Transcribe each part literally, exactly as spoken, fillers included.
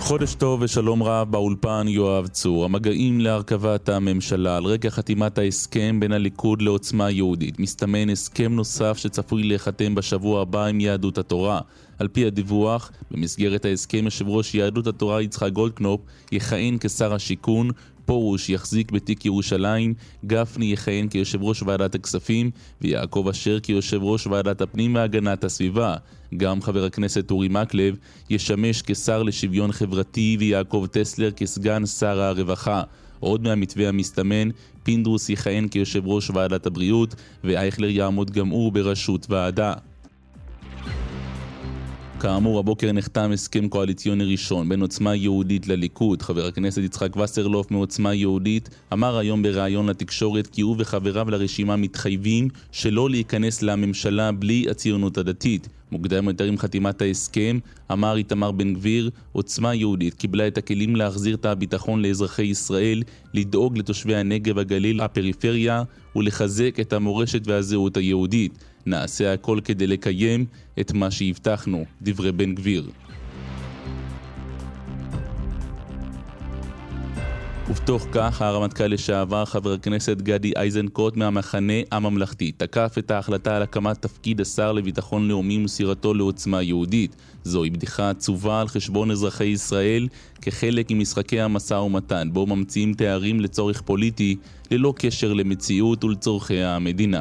חודש טוב ושלום רב, באולפן יואב צור. המגעים להרכבת הממשלה על רקע חתימת ההסכם בין הליכוד לעוצמה יהודית. מסתמן הסכם נוסף שצפוי להיחתם בשבוע הבא עם יהדות התורה. על פי הדיווח, במסגרת ההסכם יושב ראש יהדות התורה יצחק גולדקנופ יכהן כשר השיכון, פורוש יחזיק בתיק ירושלים, גפני יכהן כיושב ראש ועדת הכספים ויעקב אשר כיושב ראש ועדת הפנים והגנת הסביבה. גם חבר הכנסת אורי מקלב ישמש כשר לשוויון חברתי ויעקב טסלר כסגן שר הרווחה. עוד מהמתווה המסתמן, פינדרוס יכהן כיושב ראש ועדת הבריאות ואייכלר יעמוד גם הוא בראשות ועדה. כאמור, הבוקר נחתם הסכם קואליציוני ראשון בין עוצמה יהודית לליכוד. חבר הכנסת יצחק וסרלוף מעוצמה יהודית אמר היום בראיון לתקשורת כי הוא וחבריו לרשימה מתחייבים שלא להיכנס לממשלה בלי הציונות הדתית. מוקדם יותר עם חתימת ההסכם, אמר איתמר בן גביר, עוצמה יהודית קיבלה את הכלים להחזיר את הביטחון לאזרחי ישראל, לדאוג לתושבי הנגב, הגליל, הפריפריה ולחזק את המורשת והזהות היהודית. נעשה הכל כדי לקיים את מה שהבטחנו, דברי בן גביר. ובתוך כך, הרמטכ"ל לשעבר חבר הכנסת גדי איזנקוט מהמחנה הממלכתי תקף את ההחלטה על הקמת תפקיד השר לביטחון לאומי ומסירתו לעוצמה יהודית. זוהי בדיחה עצובה על חשבון אזרחי ישראל כחלק ממשחקי המשא ומתן, בו ממציאים תארים לצורך פוליטי ללא קשר למציאות ולצורכי המדינה.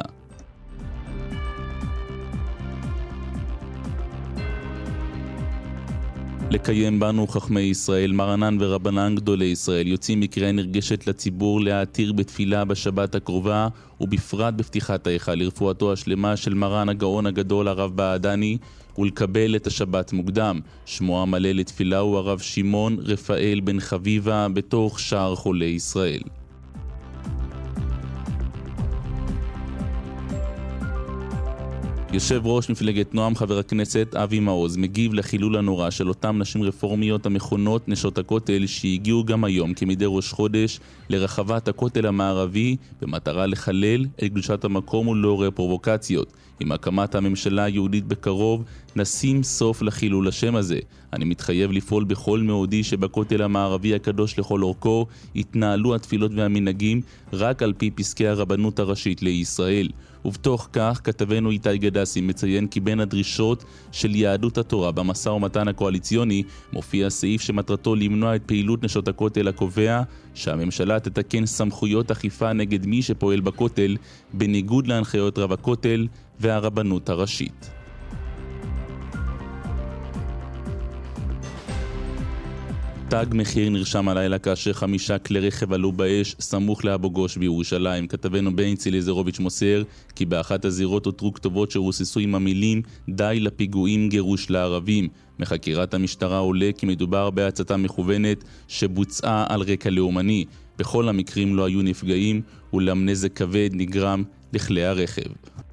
לקיים בנו חכמי ישראל, מרנן ורבנן גדולי ישראל יוצאים מקריאה נרגשת לציבור להתיר בתפילה בשבת הקרובה ובפרט בפתיחת ההיכל לרפואתו השלמה של מרן הגאון הגדול הרב בעדני ולקבל את השבת מוקדם. שמו המלא לתפילה הוא הרב שמעון רפאל בן חביבה בתוך שער חולי ישראל. יושב ראש מפלגת נועם חבר הכנסת אבי מעוז מגיב לחילול הנורא של אותם נשים רפורמיות המכונות נשות הכותל שהגיעו גם היום כמדי ראש חודש לרחבת הכותל המערבי במטרה לחלל את קדושת המקום ולעורר פרובוקציות. עם הקמת הממשלה היהודית בקרוב נשים סוף לחילול השם הזה. אני מתחייב לפעול בכל מאודי שבכותל המערבי הקדוש לכל אורכו יתנהלו התפילות והמנהגים רק על פי פסקי הרבנות הראשית לישראל. ובתוך כך כתבנו איתי גדסי מציין כי בין הדרישות של יהדות התורה במשא ומתן הקואליציוני מופיע סעיף שמטרתו למנוע את פעילות נשות הכותל הקובע שהממשלה תתקן סמכויות אכיפה נגד מי שפועל בכותל בניגוד להנחיות רב הכותל והרבנות הראשית. תג מחיר נרשם הלילה כאשר חמישה כלי רכב עלו באש סמוך לאבו גוש בירושלים. כתבנו בנצי לזרוביץ' מוסר כי באחת הזירות הותרו כתובות שרוססו עם המילים די לפיגועים גירוש לערבים. מחקירת המשטרה עולה כי מדובר בהצתה מכוונת שבוצעה על רקע לאומני. בכל המקרים לא היו נפגעים אולם נזק כבד נגרם לכלי הרכב.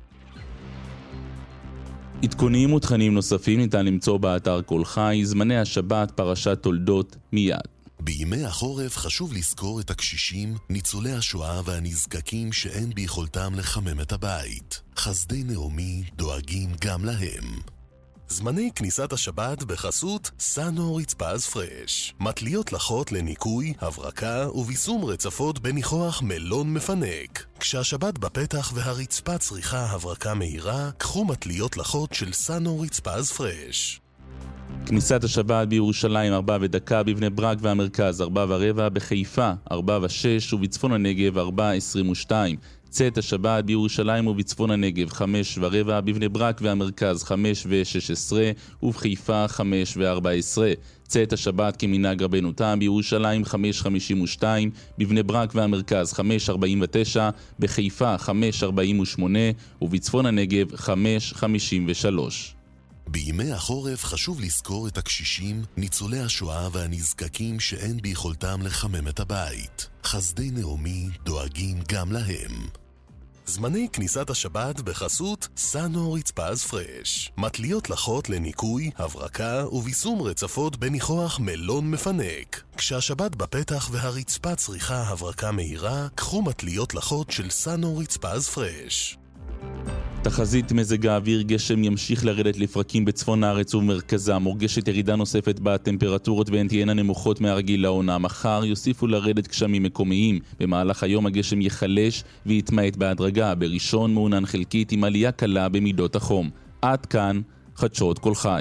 עדכונים ותכנים נוספים ניתן למצוא באתר כל חי. זמני השבת, פרשת תולדות, מיד. בימי החורף חשוב לזכור את הקשישים, ניצולי השואה והנזקקים שאין ביכולתם לחמם את הבית. חסדי נעמי דואגים גם להם. זמני כניסת השבת בחסות סאנו רצפז פרש. מטליות לחות לניקוי, הברקה וביסום רצפות בניחוח מלון מפנק. כשהשבת בפתח והרצפה צריכה הברקה מהירה, קחו מטליות לחות של סאנו רצפז פרש. כניסת השבת בירושלים ארבע ודקה, בבני ברק והמרכז ארבע ורבע, בחיפה ארבע ושש ובצפון הנגב ארבע עשרים ושתיים. צאת השבת בירושלים ובצפון הנגב חמש ורבע, בבני ברק והמרכז חמש ושש עשרה ובחיפה חמש וארבע עשרה. צאת השבת כמנהג רבנו תם בירושלים חמש חמישים ושתיים, בבני ברק והמרכז חמש ארבעים ותשע, בחיפה חמש ארבעים ושמונה ובצפון הנגב חמש חמישים ושלוש. בימי החורף חשוב לזכור את הקשישים, ניצולי השואה והנזקקים שאין ביכולתם לחמם את הבית. חסדי נעמי דואגים גם להם. זמני כניסת השבת בחסות סאנו רצפז פרש. מטליות לחות לניקוי, הברקה וביסום רצפות בניחוח מלון מפנק. כשהשבת בפתח והרצפה צריכה הברקה מהירה, קחו מטליות לחות של סאנו רצפז פרש. תחזית מזג האוויר, גשם ימשיך לרדת לפרקים בצפון הארץ ובמרכזה, מורגשת ירידה נוספת בטמפרטורות והן תהיינה נמוכות מהרגיל לעונה. מחר יוסיפו לרדת גשמים מקומיים. במהלך היום הגשם יחלש ויתמעט בהדרגה, בראשון מעונן חלקית עם עלייה קלה במידות החום. עד כאן חדשות כל חי.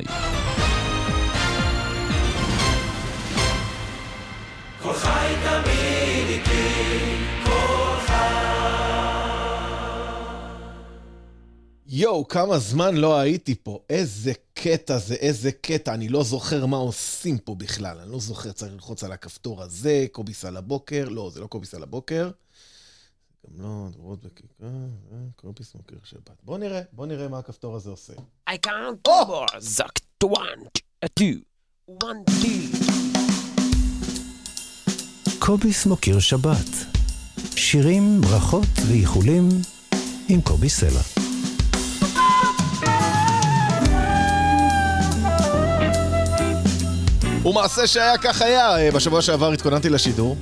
כל חי תמיד איתי, כל חי. יואו, כמה זמן לא הייתי פה. איזה קטע זה, איזה קטע. אני לא זוכר מה עושים פה בכלל. אני לא זוכר, צריך ללחוץ על הכפתור הזה, קוביס על הבוקר. לא, זה לא קוביס על הבוקר. גם לא, דברות בכיכר, קוביס מוקר שבת. בוא נראה, בוא נראה מה הכפתור הזה עושה. I count two more, זקט, one, two, one, two. קוביס מוקיר שבת. שירים, ברכות ואיחולים עם קובי סלע. ומעשה שהיה כך היה. בשבוע שעבר התכוננתי לשידור.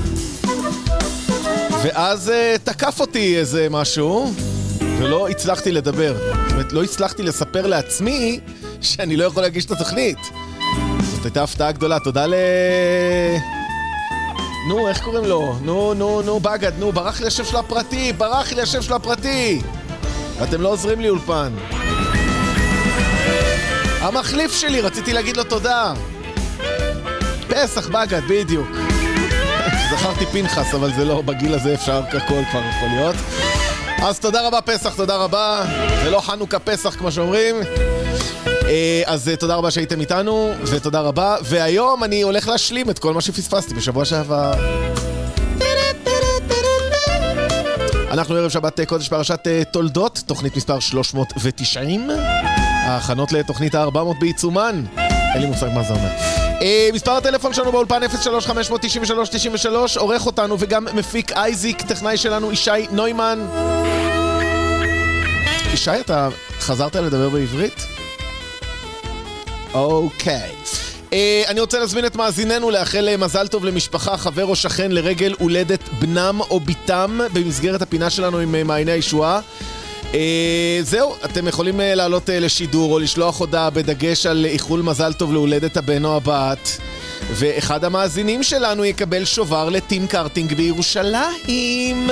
ואז uh, תקף אותי איזה משהו, ולא הצלחתי לדבר. זאת אומרת, לא הצלחתי לספר לעצמי שאני לא יכול להגיש את התוכנית. זאת הייתה הפתעה גדולה. תודה ל... נו, איך קוראים לו? נו, נו, נו, בגד, נו, ברח לי השם של הפרטי, ברח לי השם של הפרטי. אתם לא עוזרים לי אולפן. המחליף שלי, רציתי להגיד לו תודה. פסח בגד, בדיוק. זכרתי פנחס, אבל זה לא, בגיל הזה אפשר ככל כבר יכול להיות. אז תודה רבה פסח, תודה רבה. זה לא חנוכה פסח כמו שאומרים. אז תודה רבה שהייתם איתנו, ותודה רבה. והיום אני הולך להשלים את כל מה שפספסתי בשבוע שעבר. אנחנו ערב שבת קודש פרשת תולדות, תוכנית מספר שלוש מאות ותשעים. ההכנות לתוכנית ה-ארבע מאות בעיצומן. אין לי מושג מה זה אומר. מספר הטלפון שלנו באולפן אפס שלוש חמש תשע שלוש תשע שלוש, עורך אותנו וגם מפיק אייזיק, טכנאי שלנו ישי נוימן. ישי, אתה חזרת לדבר בעברית? אוקיי. אני רוצה להזמין את מאזיננו לאחל מזל טוב למשפחה, חבר או שכן לרגל הולדת בנם או ביתם במסגרת הפינה שלנו עם מעייני הישועה. זהו, אתם יכולים לעלות לשידור או לשלוח הודעה בדגש על איחול מזל טוב להולדת הבן או הבת, ואחד המאזינים שלנו יקבל שובר לטים קארטינג בירושלים.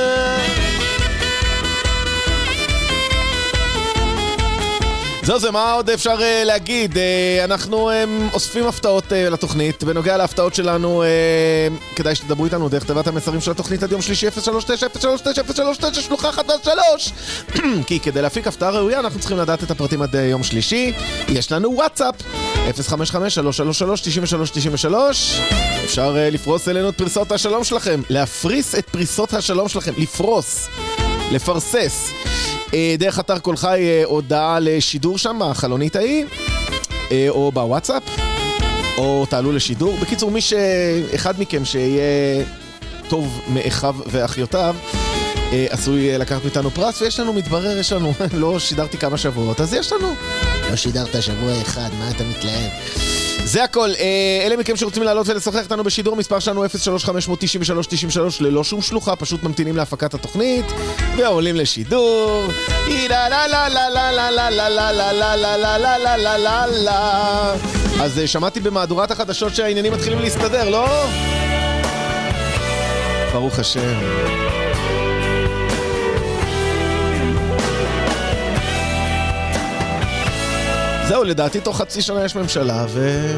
זהו זה, מה עוד אפשר uh, להגיד? Uh, אנחנו um, אוספים הפתעות uh, לתוכנית. בנוגע להפתעות שלנו, uh, כדאי שתדברו איתנו דרך תיבת המסרים של התוכנית עד יום שלישי אפס שלוש תשע אפס שלוש תשע אפס שלוש תשע שלוחה אחת שלוש. כי כדי להפיק הפתעה ראויה אנחנו צריכים לדעת את הפרטים עד uh, יום שלישי. יש לנו וואטסאפ אפס חמש חמש שלוש שלוש שלוש תשע שלוש תשע שלוש. אפשר uh, לפרוס אלינו את פריסות השלום שלכם, להפריס את פריסות השלום שלכם, לפרוס, לפרסס דרך אתר כל חי, הודעה לשידור שם בחלונית ההיא, או בוואטסאפ, או תעלו לשידור. בקיצור, מי שאחד מכם שיהיה טוב מאחיו ואחיותיו עשוי לקחת מאיתנו פרס, ויש לנו, מתברר, יש לנו, לא שידרתי כמה שבועות, אז יש לנו. לא שידרת שבוע אחד, מה אתה מתלהב? זה הכל. אלה מכם שרוצים לעלות ולשוחח איתנו בשידור, מספר שלנו אפס שלוש חמש תשע שלוש תשע שלוש, ללא שום שלוחה, פשוט ממתינים להפקת התוכנית ועולים לשידור. אז שמעתי במהדורת החדשות שהעניינים מתחילים להסתדר, לא? ברוך השם. זהו, לדעתי תוך חצי שנה יש ממשלה ו...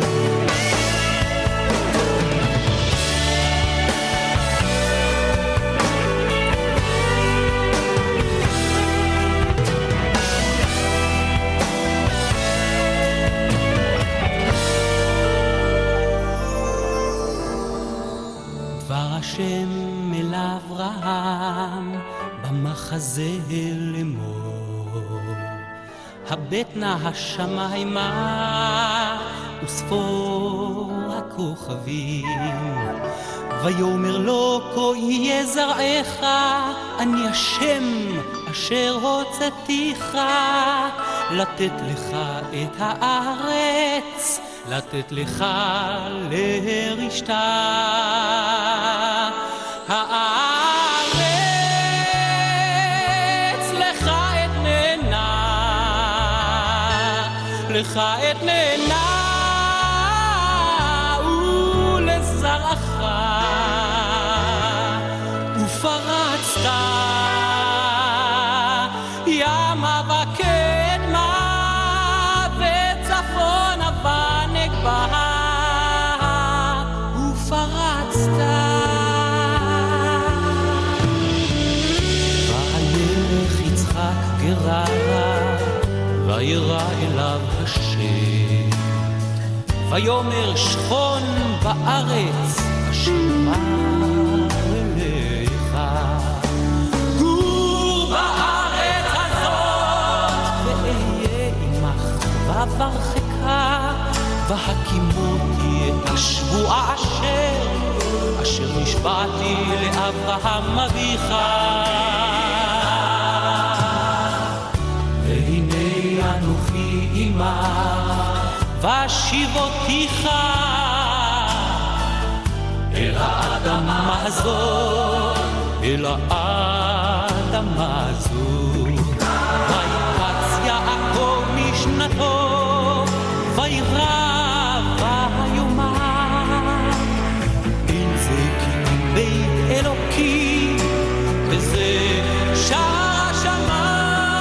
דבר השם אל אברהם במחזה לאמור, הבט נא השמיימה וספור הכוכבים, ויאמר לו כה יהיה זרעך, אני השם אשר הוצאתיך, לתת לך את הארץ, לתת לך לרשתה. הארץ לך אתננה לך אתננה ולזרעך ופרצת ימה וקדמה וצפונה ונגבה ופרצת וילך יצחק גררה וירא אליו השם ויאמר שכון בארץ אשר אליך גור בארץ הזאת ואהיה עמך וברכך והקימותי את השבועה אשר אשר נשבעתי לאברהם אביך והנה אנוכי עמך ושיבותיך אל האדמה הזאת אל האדמה הזאת ויקץ יעקב משנתו וירא ויאמר אין זה כי בית אלוקים וזה שער השמיים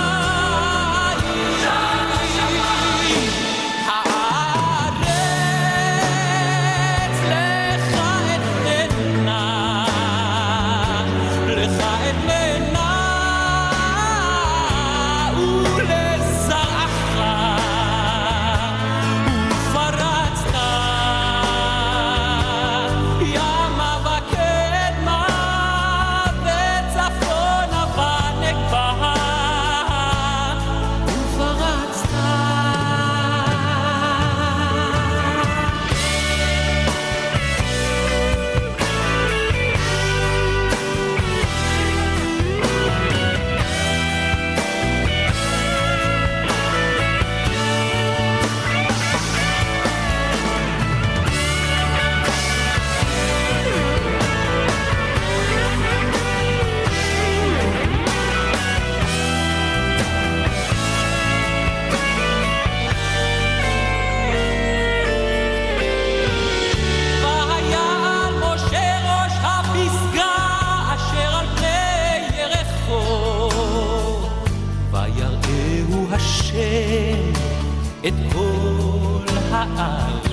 את כל הארץ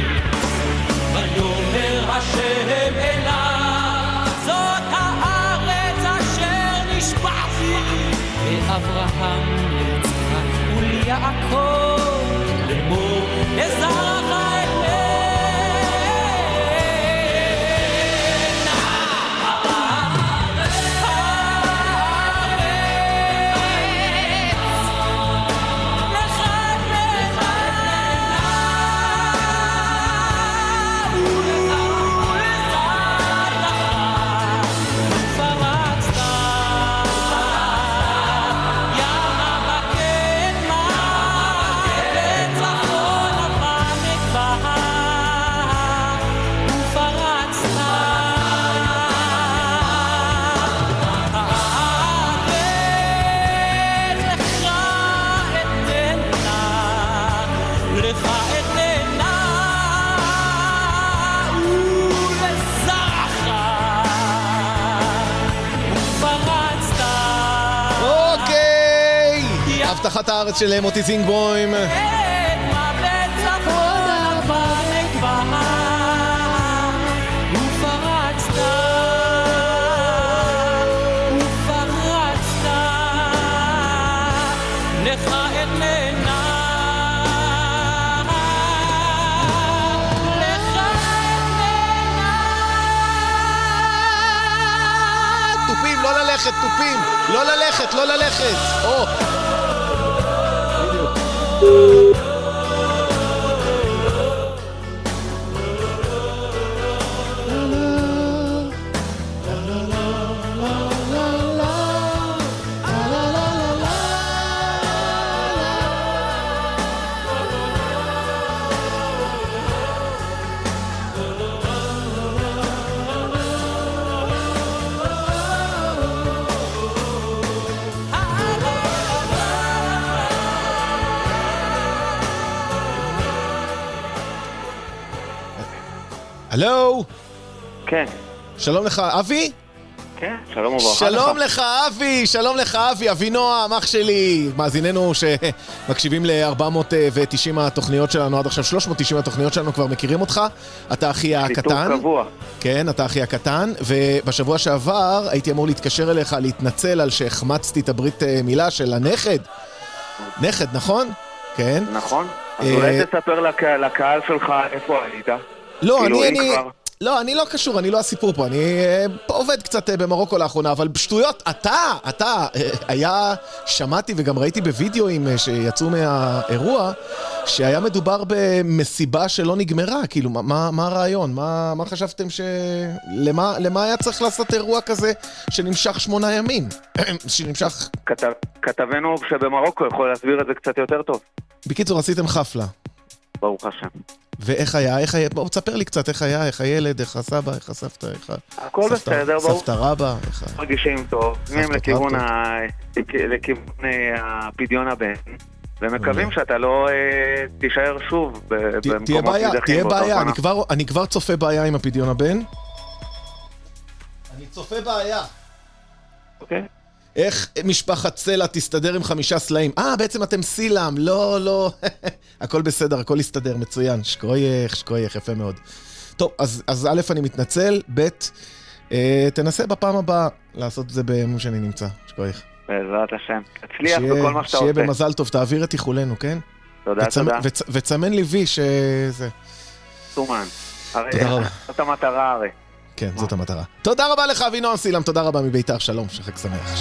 ויאמר השם אליו זאת הארץ אשר נשבעתי לאברהם ליצחק וליעקב לאמור לזרעך אתננה הבטחת הארץ של מוטי זינגבוים טופים, לא ללכת, טופים, לא ללכת, לא ללכת או הלו? כן. שלום לך, אבי? כן, שלום וברכה. שלום לך, אבי, שלום לך, אבי, אבי נועם, אח שלי. מאזיננו שמקשיבים ל-ארבע מאות תשעים התוכניות שלנו, עד עכשיו שלוש מאות תשעים התוכניות שלנו כבר מכירים אותך. אתה אחי הקטן. שיתוף קבוע. כן, אתה אחי הקטן, ובשבוע שעבר הייתי אמור להתקשר אליך, להתנצל על שהחמצתי את הברית מילה של הנכד. נכד, נכון? כן. נכון. אז אולי תספר לקהל שלך איפה היית. לא, אני... אני... לא, אני לא קשור, אני לא הסיפור פה, אני פה עובד קצת במרוקו לאחרונה, אבל בשטויות, אתה, אתה, היה, שמעתי וגם ראיתי בווידאוים שיצאו מהאירוע, שהיה מדובר במסיבה שלא נגמרה, כאילו, מה, מה הרעיון? מה, מה חשבתם ש... למה, למה היה צריך לעשות אירוע כזה שנמשך שמונה ימים? שנמשך... כתב, כתבנו שבמרוקו יכול להסביר את זה קצת יותר טוב. בקיצור, עשיתם חפלה. ברוך השם. ואיך היה, איך היה, בואו תספר לי קצת איך היה, איך הילד, איך הסבא, איך הסבתא, איך... הכל בסדר, ברור. סבתא רבא, איך... מרגישים טוב, מהם לכיוון הפדיון הבן, ומקווים שאתה לא תישאר שוב במקומות מדחים. תהיה בעיה, אני כבר צופה בעיה עם הפדיון הבן. אני צופה בעיה. אוקיי. איך משפחת סלע תסתדר עם חמישה סלעים? אה, בעצם אתם סילם, לא, לא. הכל בסדר, הכל יסתדר, מצוין. שקוייך, שקוייך, יפה מאוד. טוב, אז, אז א', אני מתנצל, ב', אה, תנסה בפעם הבאה לעשות את זה בימים שאני נמצא. שקוייך. בעזרת השם. תצליח בכל מה שאתה עושה. שיהיה במזל טוב, תעביר את איחולנו, כן? תודה, וצמ... תודה. וצ... וצמן לי וי שזה... סומן. תודה רבה. זאת המטרה הרי. כן, זאת המטרה. תודה רבה לך, אבינועם סילם, תודה רבה מביתר, שלום, שחק שמח.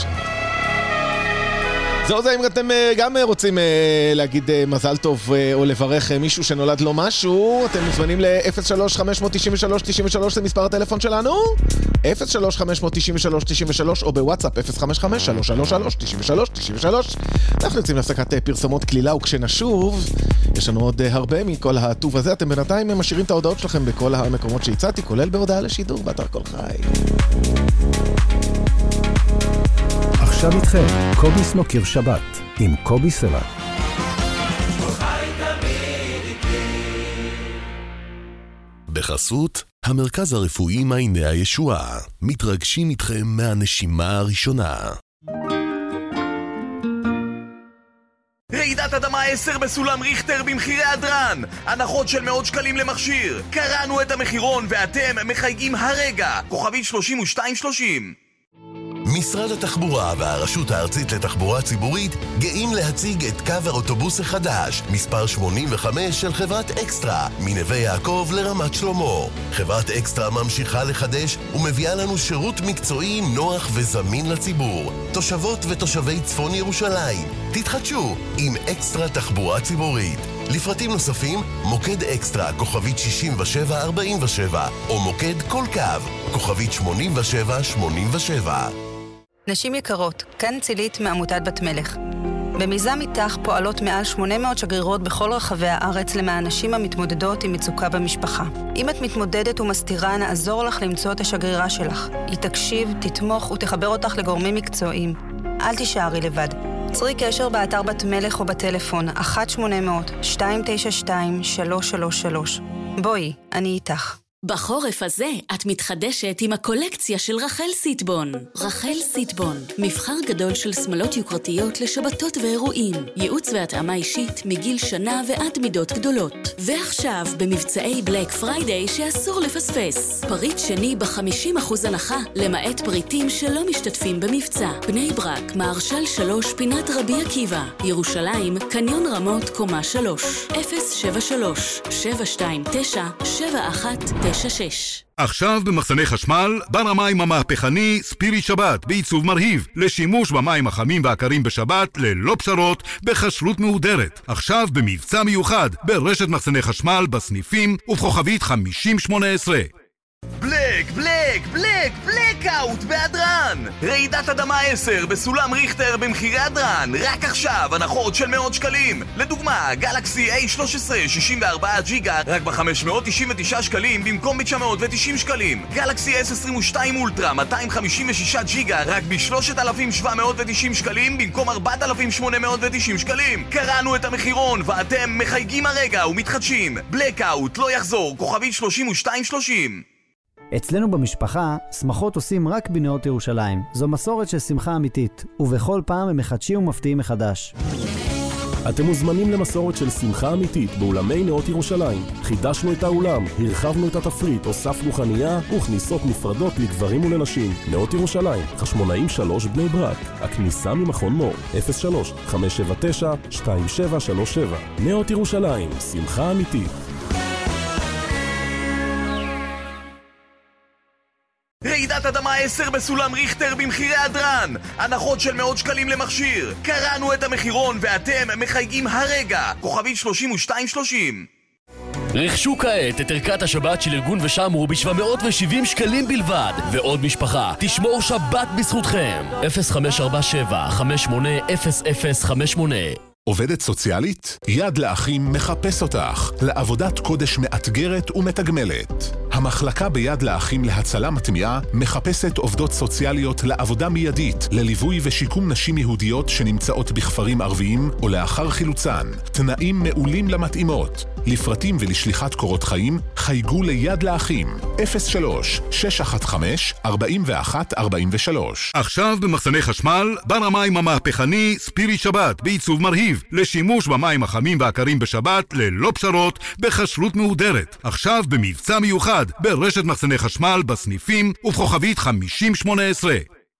זהו זה, אם אתם גם רוצים להגיד מזל טוב או לברך מישהו שנולד לו משהו, אתם מוזמנים ל-אפס שלוש חמש תשע שלוש תשע שלוש, זה מספר הטלפון שלנו, אפס שלוש חמש תשע שלוש תשע שלוש, או בוואטסאפ אפס חמש חמש שלוש שלוש שלוש תשע שלוש תשע שלוש. אנחנו יוצאים להפסקת פרסומות כלילה, וכשנשוב, יש לנו עוד הרבה מכל הטוב הזה. אתם בינתיים משאירים את ההודעות שלכם בכל המקומות שהצעתי, כולל בהודעה לשידור, באתר כל חי. עכשיו איתכם, קובי סמוקר שבת, עם קובי סלע. בחסות, המרכז הרפואי מעייני הישועה. מתרגשים איתכם מהנשימה הראשונה. רעידת אדמה עשר בסולם ריכטר במחירי הדרן, הנחות של מאות שקלים למכשיר. קראנו את המחירון ואתם מחייגים הרגע, כוכבית שלושים ושתיים שלושים. משרד התחבורה והרשות הארצית לתחבורה ציבורית גאים להציג את קו האוטובוס החדש, מספר שמונים וחמש של חברת אקסטרה, מנווה יעקב לרמת שלמה. חברת אקסטרה ממשיכה לחדש ומביאה לנו שירות מקצועי, נוח וזמין לציבור. תושבות ותושבי צפון ירושלים, תתחדשו עם אקסטרה תחבורה ציבורית. לפרטים נוספים, מוקד אקסטרה, כוכבית שישים ושבע ארבעים ושבע, או מוקד כל קו, כוכבית שמונים ושבע שמונים ושבע. נשים יקרות, כאן צילית מעמותת בת מלך. במיזם איתך פועלות מעל שמונה מאות שגרירות בכל רחבי הארץ למען נשים המתמודדות עם מצוקה במשפחה. אם את מתמודדת ומסתירה, נעזור לך למצוא את השגרירה שלך. היא תקשיב, תתמוך ותחבר אותך לגורמים מקצועיים. אל תישארי לבד. צרי קשר באתר בת מלך או בטלפון אחת שמונה אפס אפס שתיים תשע שתיים שלוש שלוש שלוש. בואי, אני איתך. בחורף הזה את מתחדשת עם הקולקציה של רחל סיטבון. רחל סיטבון, מבחר גדול של סמלות יוקרתיות לשבתות ואירועים. ייעוץ והתאמה אישית מגיל שנה ועד מידות גדולות. ועכשיו במבצעי בלק פריידיי שאסור לפספס. פריט שני ב-חמישים אחוז הנחה, למעט פריטים שלא משתתפים במבצע. בני ברק, מהרשל שלוש, פינת רבי עקיבא. ירושלים, קניון רמות, קומה שלוש. אפס שבע שלוש שבע שתיים תשע שבע אחת תשע שש. עכשיו במחסני חשמל, בר המים המהפכני ספירי שבת בעיצוב מרהיב, לשימוש במים החמים והקרים בשבת ללא פשרות, בחשרות מהודרת. עכשיו במבצע מיוחד ברשת מחסני חשמל בסניפים ובכוכבית חמישים שמונה עשרה. בלק, בלק! בלק, בלק, בלקאוט בהדרן! רעידת אדמה עשר בסולם ריכטר במחירי הדרן, רק עכשיו הנחות של מאות שקלים. לדוגמה, גלקסי איי שלוש עשרה שישים וארבעה ג'יגה רק ב-חמש מאות תשעים ותשעה שקלים במקום ב-תשע מאות ותשעים שקלים. גלקסי אס עשרים ושתיים אולטרה מאתיים חמישים ושישה ג'יגה רק ב-שלושת אלפים שבע מאות ותשעים שקלים במקום ארבעת אלפים שמונה מאות ותשעים שקלים. קראנו את המחירון ואתם מחייגים הרגע ומתחדשים. בלקאוט לא יחזור, כוכבית שלושים ושתיים שלושים. אצלנו במשפחה, שמחות עושים רק בנאות ירושלים. זו מסורת של שמחה אמיתית, ובכל פעם הם מחדשים ומפתיעים מחדש. אתם מוזמנים למסורת של שמחה אמיתית באולמי נאות ירושלים. חידשנו את האולם, הרחבנו את התפריט, הוספנו חנייה וכניסות נפרדות לגברים ולנשים. נאות ירושלים, חשמונאים שלוש בני ברק. הכניסה ממכון מור, אפס שלוש חמש שבע תשע שתיים שבע שלוש שבע. נאות ירושלים, שמחה אמיתית. רעידת אדמה עשר בסולם ריכטר במחירי הדרן, הנחות של מאות שקלים למכשיר. קראנו את המחירון ואתם מחייגים הרגע, כוכבית שלושים ושתיים שלושים. רכשו כעת את ערכת השבת של ארגון ושמרו ב-שבע מאות ושבעים שקלים בלבד, ועוד משפחה תשמור שבת בזכותכם. אפס חמש ארבע שבע חמש שמונה אפס אפס חמש שמונה. עובדת סוציאלית? יד לאחים מחפש אותך לעבודת קודש מאתגרת ומתגמלת. המחלקה ביד לאחים להצלה מטמיעה מחפשת עובדות סוציאליות לעבודה מיידית, לליווי ושיקום נשים יהודיות שנמצאות בכפרים ערביים או לאחר חילוצן. תנאים מעולים למתאימות. לפרטים ולשליחת קורות חיים, חייגו ליד לאחים. אפס שלוש שש אחת חמש ארבע אחת ארבע שלוש. עכשיו במחסני חשמל, בר המים המהפכני ספירי שבת בעיצוב מרהיב, לשימוש במים החמים והקרים בשבת ללא פשרות, בכשרות מהודרת. עכשיו במבצע מיוחד ברשת מחסני חשמל בסניפים ובכוכבית חמישים שמונה עשרה.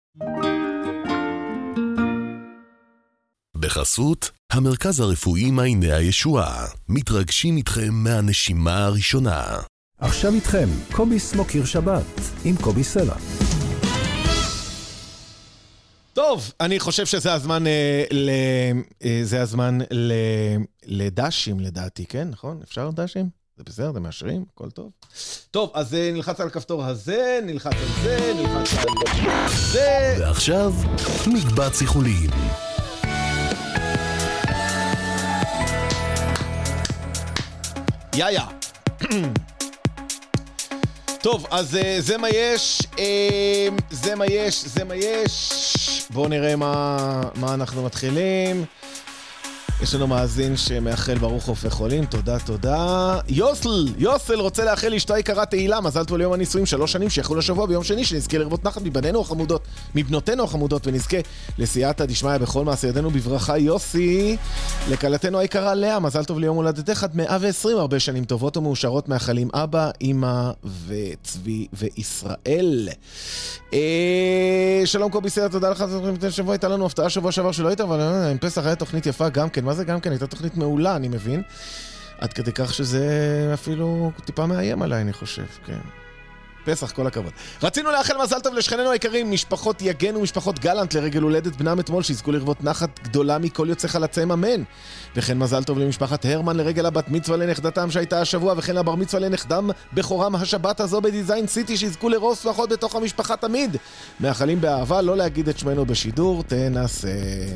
בחסות המרכז הרפואי מעייני הישועה, מתרגשים איתכם מהנשימה הראשונה. עכשיו איתכם קובי סמוקר שבת עם קובי סלע. טוב, אני חושב שזה הזמן אה, ל... אה, זה הזמן ל... לדשים לדעתי, כן? נכון? אפשר דשים? זה בסדר, זה מאשרים, הכל טוב. טוב, אז אה, נלחץ על הכפתור הזה, נלחץ על זה, נלחץ על זה. ועכשיו, מקבץ איחולים. יאיה. טוב, אז זה מה יש, זה מה יש, זה מה יש. בואו נראה מה, מה אנחנו מתחילים. יש לנו מאזין שמאחל ברוך רופא חולים, תודה, תודה. יוסל, יוסל רוצה לאחל לאשתו היקרה תהילה, מזל טוב ליום הנישואים, שלוש שנים שיחול השבוע ביום שני, שנזכה לרבות נחת מבנינו החמודות, מבנותינו החמודות, ונזכה לסייעתא דשמיא בכל מעשה ידינו בברכה. יוסי, לקלתנו היקרה לאה, מזל טוב ליום הולדתך עד מאה ועשרים, הרבה שנים טובות ומאושרות, מאחלים אבא, אמא וצבי וישראל. אה, שלום קובי סלע, תודה לך. שבוע הייתה לנו הפתעה שבוע שעבר שלא הייתה, אבל עם פסח היה תוכנית יפה גם כן. מה זה גם כן? הייתה תוכנית מעולה, אני מבין. עד כדי כך שזה אפילו טיפה מאיים עליי, אני חושב, כן. פסח, כל הכבוד. רצינו לאחל מזל טוב לשכנינו היקרים, משפחות יגן ומשפחות גלנט לרגל הולדת בנם אתמול, שיזכו לרבות נחת גדולה מכל יוצא חלציהם, אמן. וכן מזל טוב למשפחת הרמן לרגל הבת מצווה לנכדתם שהייתה השבוע, וכן לבר מצווה לנכדם בכורם השבת הזו בדיזיין סיטי, שיזכו לרוס שמחות בתוך המשפחה תמיד. מאחלים באהבה, לא להגיד את שמנו בשידור, תנסה.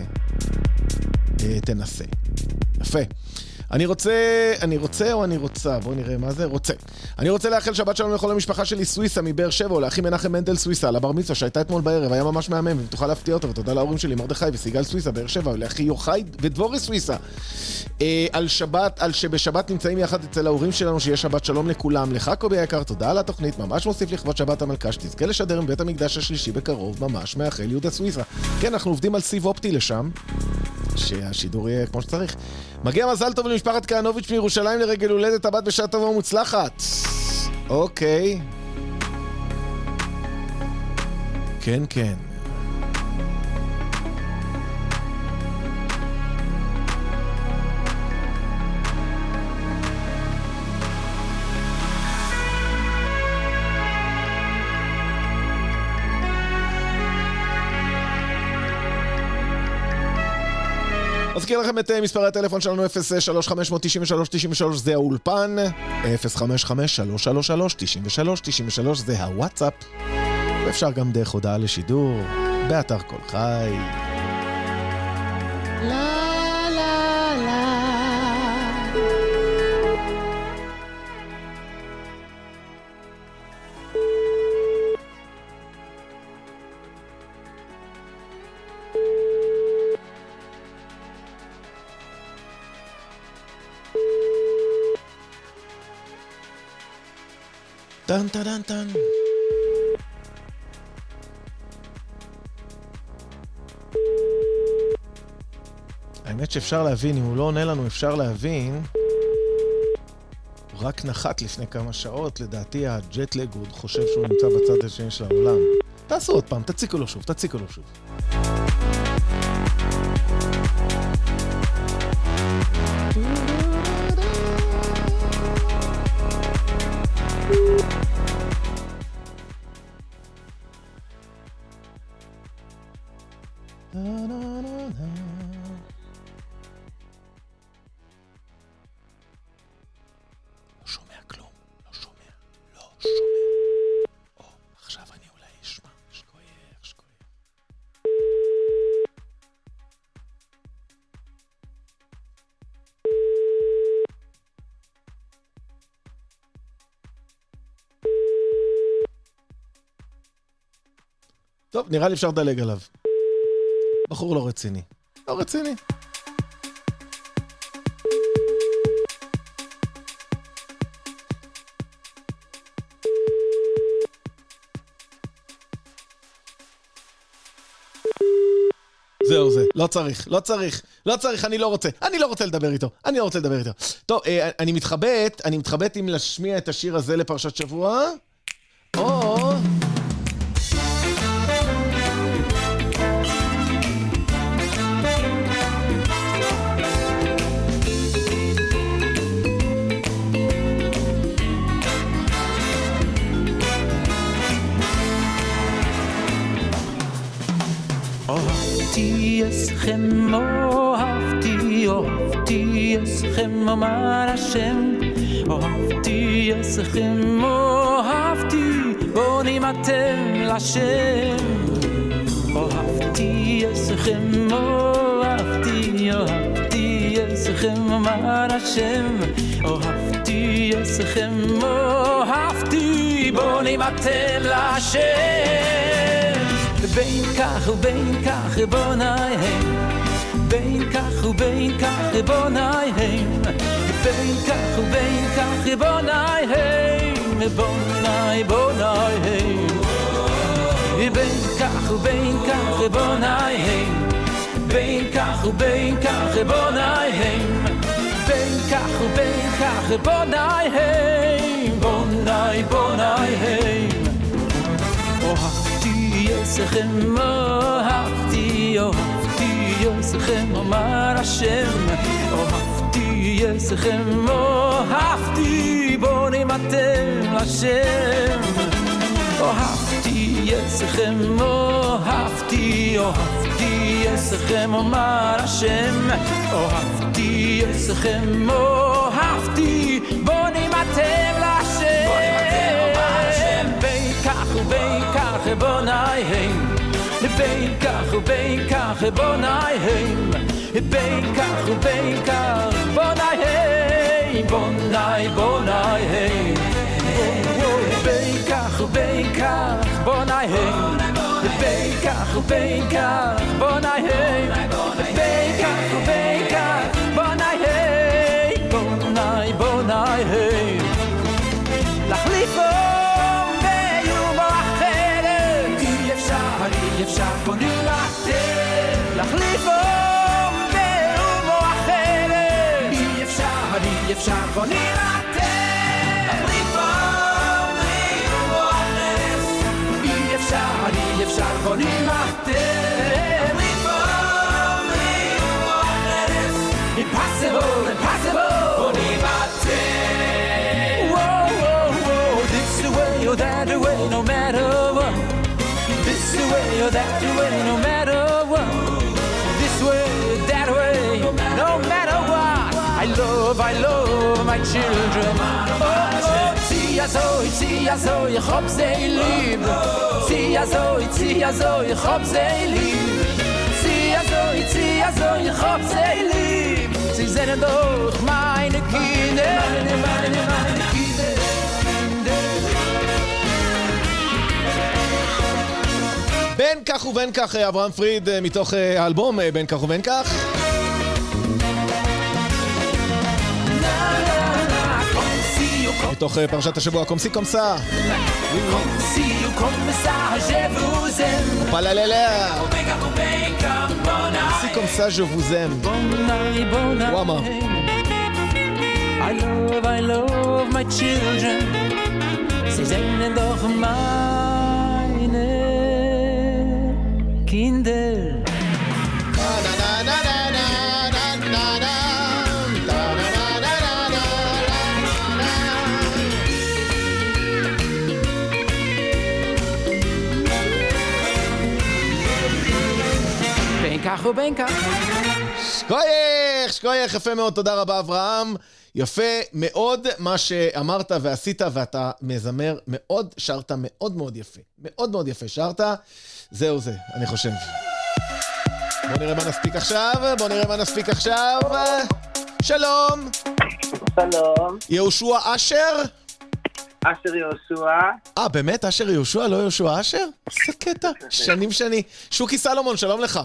תנסה. יפה. אני רוצה, אני רוצה או אני רוצה, בואו נראה מה זה, רוצה. אני רוצה לאחל שבת שלום לכל המשפחה שלי סוויסה מבאר שבע, או לאחי מנחם מנדל סוויסה, לבר מצווה שהייתה אתמול בערב, היה ממש מהמם, ותוכל להפתיע אותו, ותודה להורים שלי, מרדכי וסיגל סוויסה, באר שבע, ולאחי יוחאי ודבורי סוויסה. אה, על שבת, על שבשבת נמצאים יחד אצל ההורים שלנו, שיש שבת שלום לכולם. לך קובי היקר, תודה על התוכנית, ממש מוסיף לכבוד שבת המלכה, שתזכה לשדר מבית המקדש השלישי בקרוב, ממש מאחל יהודה סוויסה. כן, אנחנו עובדים על סיב אופטי לשם, שהשידור יהיה כמו שצריך. מגיע מזל טוב למשפחת כהנוביץ' מירושלים לרגל הולדת הבת בשעה טובה ומוצלחת. אוקיי. כן, כן. מזכיר לכם את מספרי הטלפון שלנו אפס שלוש חמש תשע שלוש תשע שלוש זה האולפן, אפס חמש חמש שלוש שלוש שלוש תשע שלוש תשע שלוש זה הוואטסאפ, ואפשר גם דרך הודעה לשידור באתר כל חי. לה לה לה טן טן טן. האמת שאפשר להבין, אם הוא לא עונה לנו אפשר להבין, הוא רק נחת לפני כמה שעות, לדעתי הג'טלג הוא חושב שהוא נמצא בצד השני של העולם. תעשו עוד פעם, תציקו לו שוב, תציקו לו שוב. טוב, נראה לי אפשר לדלג עליו. בחור לא רציני. לא רציני. זהו זה, לא צריך, לא צריך, לא צריך, אני לא רוצה, אני לא רוצה לדבר איתו, אני לא רוצה לדבר איתו. טוב, אני מתחבט, אני מתחבט אם להשמיע את השיר הזה לפרשת שבוע, או... אהבתי אסכם, אהבתי, אהבתי אסכם, אמר השם. אהבתי אסכם, אהבתי, בונים אתם לשם. אהבתי אסכם, אהבתי, אהבתי אסכם, אמר השם. אהבתי אסכם, אהבתי, בונים אתם לשם. בין כך ובין כך בונאים, בין כך ובין כך בונאים, בין כך ובין כך בונאים, בונאי בונאים, בין כך ובין כך בונאים, בין כך ובין כך בונאים, בין כך ובין כך בונאים, בונאי בונאים. אהבתי אהבתי, אהבתי אסכם, אמר השם. אהבתי אסכם, אהבתי, בונים אתם לשם. אהבתי אסכם, אהבתי, אהבתי אסכם, אמר השם. אהבתי אסכם, אהבתי, בונים אתם לשם. בין כך ובין כך בונאים, בין כך ובין כך בונאים, בין כך ובין כך בונאים, בונאי בונאים, בין כך ובין כך בונאים, בין כך ובין כך בונאים, בין כך ובין כך בונאים, בונאי בונאים. להחליף אי אפשר בונים אתם, להחליף באומו אחרת. אי אפשר, אי אפשר בונים אתם, להחליף באומו אחרת. אי אפשר, אי אפשר בונים אתם, להחליף באומו אחרת. Impossible, impossible, בונים אתם. Whoa, whoa, whoa, this way or that way, no matter what. This way or that way, no matter what. This way or that way, no love, I love my children. Oh, oh, tzia zoi, tzia zoi, ich hab sie lieb. Tzia zoi, tzia zoi, ich hab sie lieb. Tzia zoi, tzia zoi, ich hab sie lieb. Sie sind doch meine Kinder, meine, meine, meine Kinder. בין כך ובין כך, אברהם פריד, מתוך האלבום בין כך ובין כך. מתוך פרשת השבוע, קומסי קומסה. פלללה. קומסי קומסה, je vous aime. הוא אמר. I love, I love my children. Sie sind doch meine Kinder. בין כך ובין כך. שקוייך, שקוייך, יפה מאוד, תודה רבה אברהם. יפה מאוד מה שאמרת ועשית, ואתה מזמר מאוד, שרת מאוד מאוד יפה. מאוד מאוד יפה, שרת. זהו זה, אני חושב. בוא נראה מה נספיק עכשיו, בוא נראה מה נספיק עכשיו. שלום. שלום. יהושע אשר? אשר יהושע. אה, באמת? אשר יהושע, לא יהושע אשר? איזה קטע. שנים שני. שוקי סלומון, שלום לך.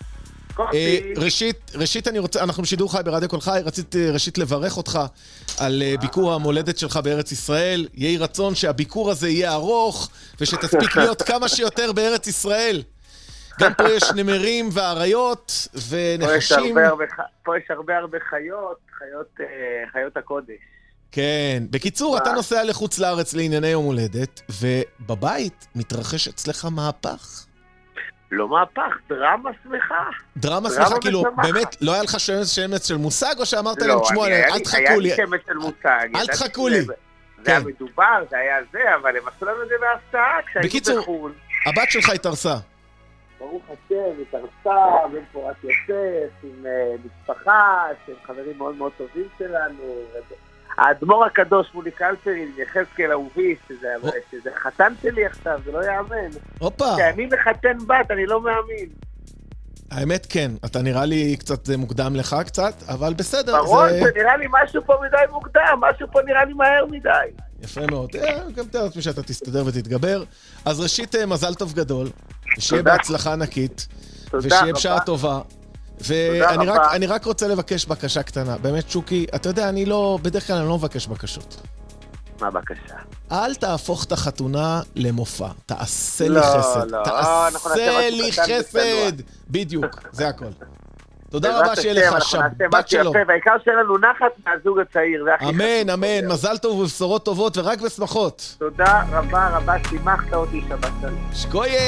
ראשית, ראשית אני רוצה, אנחנו בשידור חי ברדיו כל חי, רציתי ראשית לברך אותך על ביקור המולדת שלך בארץ ישראל. יהי רצון שהביקור הזה יהיה ארוך, ושתספיק להיות כמה שיותר בארץ ישראל. גם פה יש נמרים ואריות ונחשים. פה יש הרבה הרבה חיות, חיות, חיות הקודש. כן, בקיצור, אתה נוסע לחוץ לארץ לענייני יום הולדת, ובבית מתרחש אצלך מהפך. לא מהפך, דרמה שמחה. דרמה שמחה, כאילו, באמת, לא היה לך שמץ של מושג, או שאמרת להם, תשמעו, אל תחכו לי. היה לי שמץ של מושג. אל תחכו לי. זה היה מדובר, זה היה זה, אבל הם עשו לנו את זה בהפתעה, כשהיינו בחול. הבת שלך התארסה. ברוך השם, התארסה, בן פורת יוסף, עם משפחה, שהם חברים מאוד מאוד טובים שלנו. האדמו"ר הקדוש מולי קלפרין, יחזקאל אהובי, שזה חתן שלי עכשיו, זה לא יאמן. הופה. כשאני מחתן בת, אני לא מאמין. האמת כן, אתה נראה לי קצת מוקדם לך קצת, אבל בסדר. ברור, זה נראה לי משהו פה מדי מוקדם, משהו פה נראה לי מהר מדי. יפה מאוד, גם תראה את מי שאתה תסתדר ותתגבר. אז ראשית, מזל טוב גדול, ושיהיה בהצלחה ענקית, ושיהיה בשעה טובה. ואני רק, אני רק רוצה לבקש בקשה קטנה. באמת, שוקי, אתה יודע, אני לא, בדרך כלל אני לא מבקש בקשות. מה בקשה? אל תהפוך את החתונה למופע. תעשה לי חסד. תעשה לי חסד. בדיוק, זה הכל. תודה רבה שיהיה לך שבת שלום. והעיקר שיהיה לנו נחת מהזוג הצעיר. אמן, אמן. מזל טוב ובשורות טובות ורק בשמחות. תודה רבה רבה, שימחת אותי שבת שלום. שקוייך!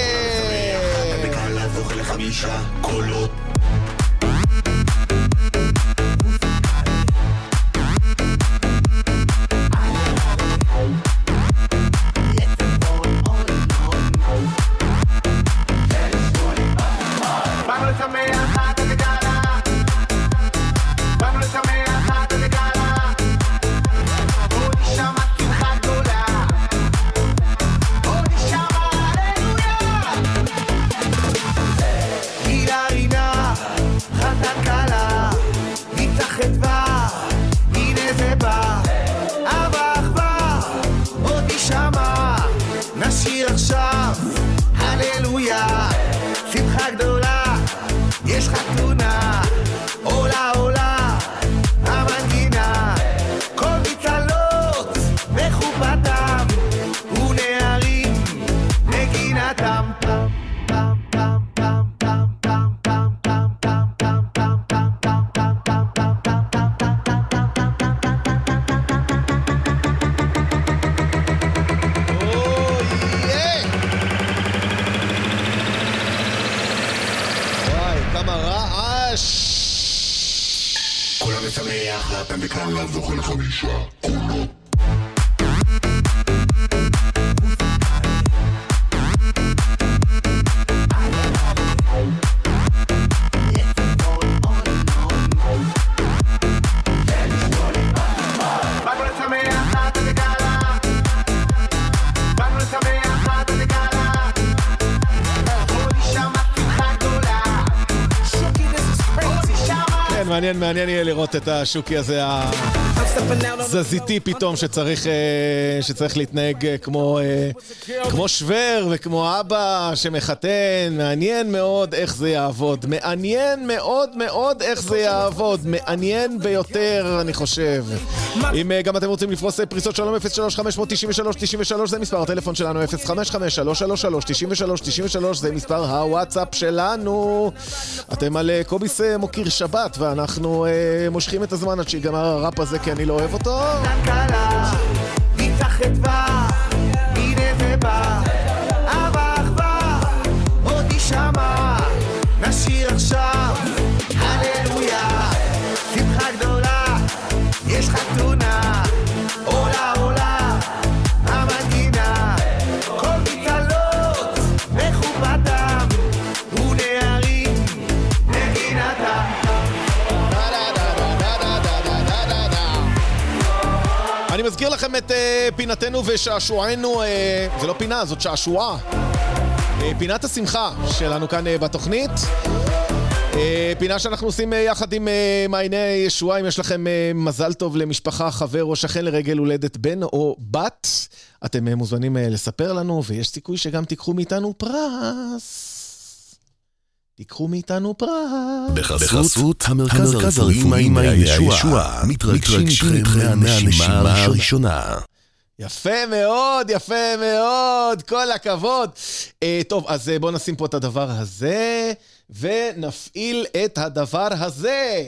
מעניין, מעניין יהיה לראות את השוקי הזה הזזיתי פתאום שצריך, שצריך להתנהג כמו, כמו שוור וכמו אבא שמחתן. מעניין מאוד איך זה יעבוד. מעניין מאוד מאוד איך זה יעבוד. מעניין ביותר, אני חושב. אם גם אתם רוצים לפרוס פריסות שלום אפס שלוש חמש תשע שלוש תשע שלוש זה מספר הטלפון שלנו, אפס חמש חמש שלוש שלוש שלוש תשע שלוש תשע שלוש זה מספר הוואטסאפ שלנו. אתם על קוביס מוקיר שבת ואנחנו אה, מושכים את הזמן עד שיגמר הראפ הזה כי אני לא אוהב אותו. קלה, ניצח את בה, הנה זה בא, אבא אחווה, עוד נשמע, נשיר עכשיו, הללויה, שמחה גדולה, יש חתונה, עולה עולה, המנגינה, כל מתעלות, מכובדם, ונערים, נגינתם. אני מזכיר לכם את uh, פינתנו ושעשוענו, uh, זה לא פינה, זאת שעשוע. Uh, פינת השמחה שלנו כאן uh, בתוכנית. Uh, פינה שאנחנו עושים uh, יחד עם uh, מעייני ישועה. אם יש לכם uh, מזל טוב למשפחה, חבר או שכן לרגל הולדת בן או בת, אתם uh, מוזמנים uh, לספר לנו, ויש סיכוי שגם תיקחו מאיתנו פרס. תיקחו מאיתנו פרס. בחסות המרכז הרפואי מעייני הישועה, מתרגשים איתכם מהנשימה הראשונה. יפה מאוד, יפה מאוד, כל הכבוד. אה, טוב, אז בואו נשים פה את הדבר הזה, ונפעיל את הדבר הזה.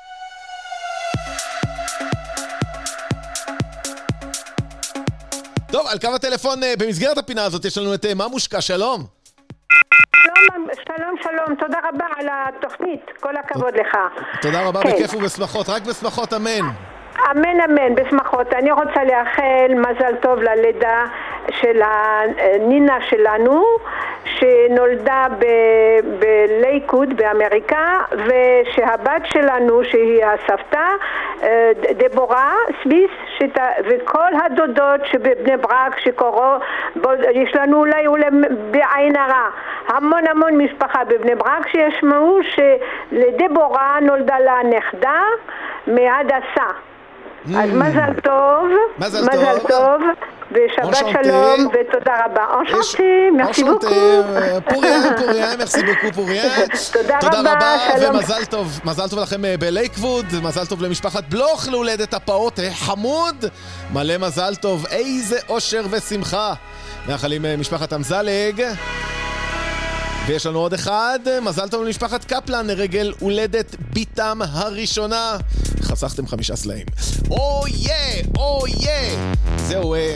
טוב, על קו הטלפון, במסגרת הפינה הזאת, יש לנו את ממושקה, שלום. שלום, שלום, תודה רבה על התוכנית, כל הכבוד לך. תודה רבה, כן. בכיף ובשמחות, רק בשמחות, אמן. אמן, אמן, בשמחות. אני רוצה לאחל מזל טוב ללידה של הנינה שלנו, שנולדה ב- בלייקוד באמריקה, ושהבת שלנו, שהיא הסבתא, דבורה סביס, שת... וכל הדודות שבבני ברק שקורו, יש לנו אולי, אולי בעין הרע, המון המון משפחה בבני ברק שישמעו שלדבורה נולדה לה נכדה מהדסה. אז מזל טוב, מזל מזל טוב, ושבת שלום, ותודה רבה. אנשנטי, מרסי בוקו. פוריה, פוריה, מרסי בוקו, פוריה. תודה רבה, שלום. ומזל טוב, מזל טוב לכם בלייקווד, מזל טוב למשפחת בלוך, להולדת הפעוט חמוד, מלא מזל טוב, איזה אושר ושמחה. מאחלים משפחת אמזלג. ויש לנו עוד אחד, מזל טוב למשפחת קפלן, לרגל הולדת ביתם הראשונה. חסכתם חמישה סלעים. או יא, או יא. זהו, אה,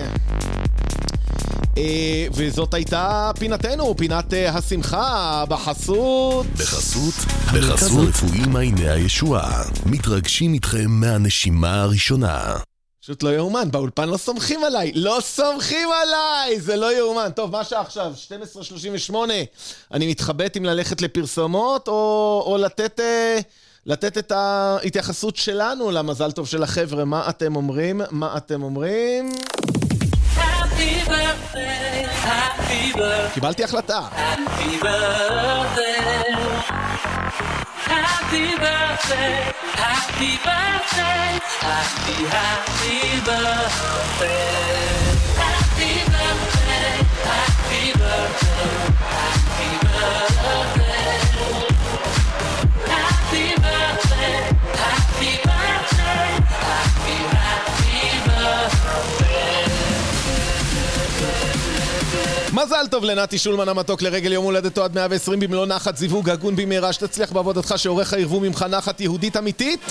אה, וזאת הייתה פינתנו, פינת אה, השמחה, בחסות... בחסות המרכז הרפואי מעייני הישועה, מתרגשים איתכם מהנשימה הראשונה. פשוט לא יאומן, באולפן לא סומכים עליי, לא סומכים עליי, זה לא יאומן. טוב, מה שעכשיו, שתים עשרה שלושים ושמונה, אני מתחבט אם ללכת לפרסומות או, או לתת, לתת את ההתייחסות שלנו למזל טוב של החבר'ה. מה אתם אומרים? מה אתם אומרים? Happy birthday, happy birthday. קיבלתי החלטה. Happy birthday. Happy birthday, happy birthday, happy, happy birthday. Happy birthday, happy birthday, happy birthday. Happy birthday, happy birthday, happy, happy birthday. מזל טוב לנתי שולמן המתוק לרגל יום הולדתו עד מאה ועשרים במלוא נחת, זיווג הגון במהרה, שתצליח בעבודתך, שעורך הירבו ממך נחת יהודית אמיתית.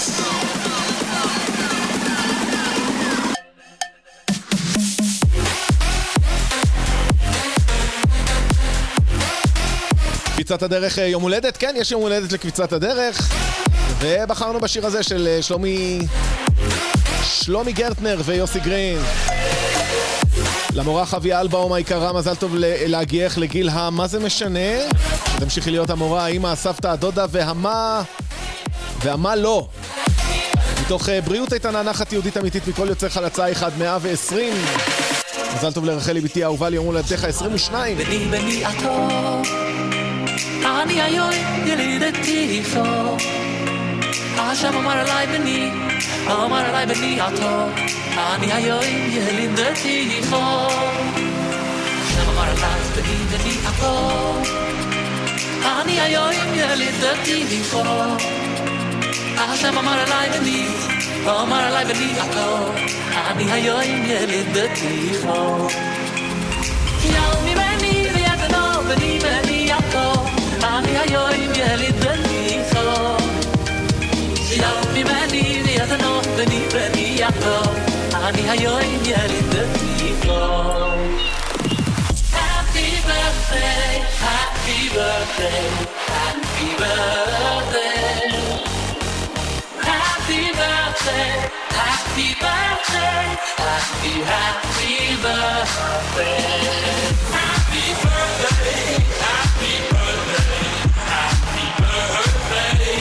קביצת הדרך יום הולדת, כן, יש יום הולדת לקביצת הדרך, ובחרנו בשיר הזה של שלומי שלומי גרטנר ויוסי גרין. למורה חוויה אלבאום היקרה, מזל טוב להגיח לגיל המה זה משנה, תמשיכי להיות המורה, האמא, הסבתא, הדודה והמה והמה לא. מתוך בריאות איתנה, נחת יהודית אמיתית מכל יוצא חלצה אחד מאה ועשרים. מזל טוב לרחלי ביתי האהובה ליום הולדתך עשרים ושתיים. בני בני עתו אני היום ילידתי איתו השם אמר עליי בני, אמר עליי בני הטוב, אני היום ילד תיכון. השם אמר עליי בני בני הטוב, אני היום ילד תיכון. השם אמר עליי בני, אמר עליי בני הטוב, אני היום ילד תיכון. יום ממני ויתנו בני בני הטוב, אני היום ילד תיכון. יום ממני ויתנו בני בני הטוב, אני היום ילד תיכון. Happy birthday, happy birthday, happy birthday. Happy birthday, happy birthday, happy, happy birthday. Happy birthday, happy birthday, happy birthday.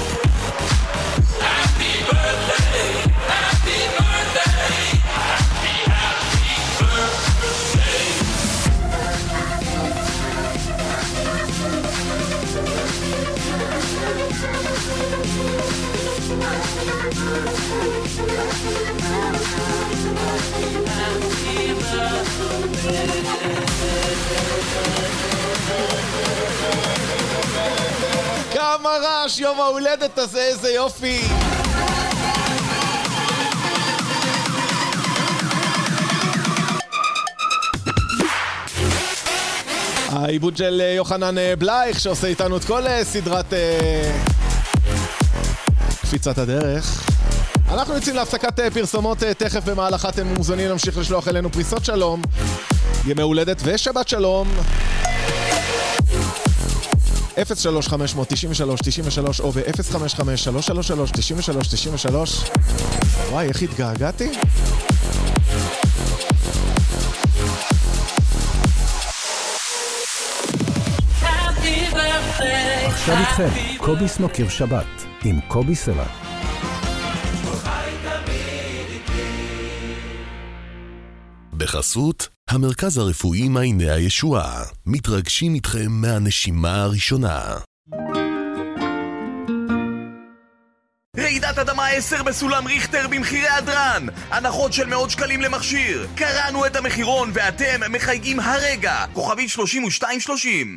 Happy birthday, happy birthday, happy, happy birthday. כמה רעש יום ההולדת הזה, איזה יופי. העיבוד של יוחנן בלייך שעושה איתנו את כל סדרת קפיצת הדרך. אנחנו יוצאים להפסקת פרסומות תכף, במהלכה אתם מוזמנים להמשיך לשלוח אלינו פריסות שלום, ימי הולדת ושבת שלום. אפס שלוש חמש תשע שלוש תשע שלוש או ב-אפס חמש חמש שלוש שלוש שלוש תשע שלוש תשע שלוש. וואי, איך התגעגעתי? עכשיו איתכם, קובי סמוקר שבת עם קובי סלע. בחסות המרכז הרפואי מעייני הישועה, מתרגשים איתכם מהנשימה הראשונה. רעידת אדמה עשר בסולם ריכטר במחירי הדרן, הנחות של מאות שקלים למכשיר. קראנו את המחירון ואתם מחייגים הרגע, כוכבית שלושים ושתיים שלושים.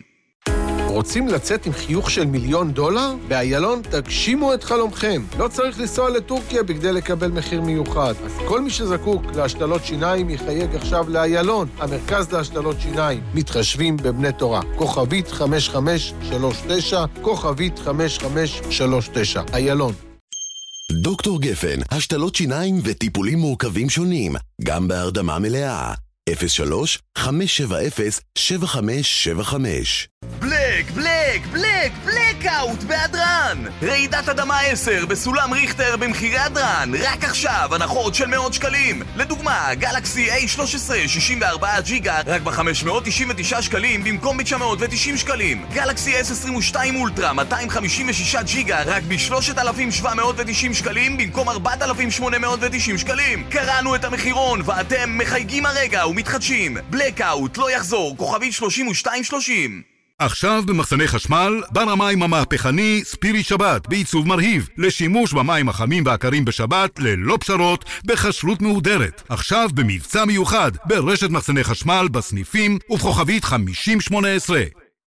רוצים לצאת עם חיוך של מיליון דולר? באיילון תגשימו את חלומכם. לא צריך לנסוע לטורקיה בכדי לקבל מחיר מיוחד. אז כל מי שזקוק להשתלות שיניים יחייג עכשיו לאיילון, המרכז להשתלות שיניים. מתחשבים בבני תורה. כוכבית חמש חמש שלוש תשע, כוכבית חמש חמש שלוש תשע. איילון. דוקטור גפן, השתלות שיניים וטיפולים מורכבים שונים, גם בהרדמה מלאה. אפס שלוש חמש שבע אפס שבע חמש שבע חמש. בלק, בלק, בלק, בלקאוט בהדרן! רעידת אדמה עשר בסולם ריכטר במחירי הדרן, רק עכשיו הנחות של מאות שקלים. לדוגמה, גלקסי איי שלוש עשרה שישים וארבעה ג'יגה רק ב-חמש מאות תשעים ותשעה שקלים במקום ב-תשע מאות ותשעים שקלים. גלקסי אס עשרים ושתיים אולטרה מאתיים חמישים ושישה ג'יגה רק ב-שלושת אלפים שבע מאות ותשעים שקלים במקום ארבעת אלפים שמונה מאות ותשעים שקלים. קראנו את המחירון ואתם מחייגים הרגע ומתחדשים. בלקאוט לא יחזור, כוכבית שלושים ושתיים שלושים. עכשיו במחסני חשמל, בר המים המהפכני ספירי שבת בעיצוב מרהיב לשימוש במים החמים והקרים בשבת ללא פשרות בכשרות מהודרת. עכשיו במבצע מיוחד ברשת מחסני חשמל בסניפים ובכוכבית חמישים שמונה עשרה.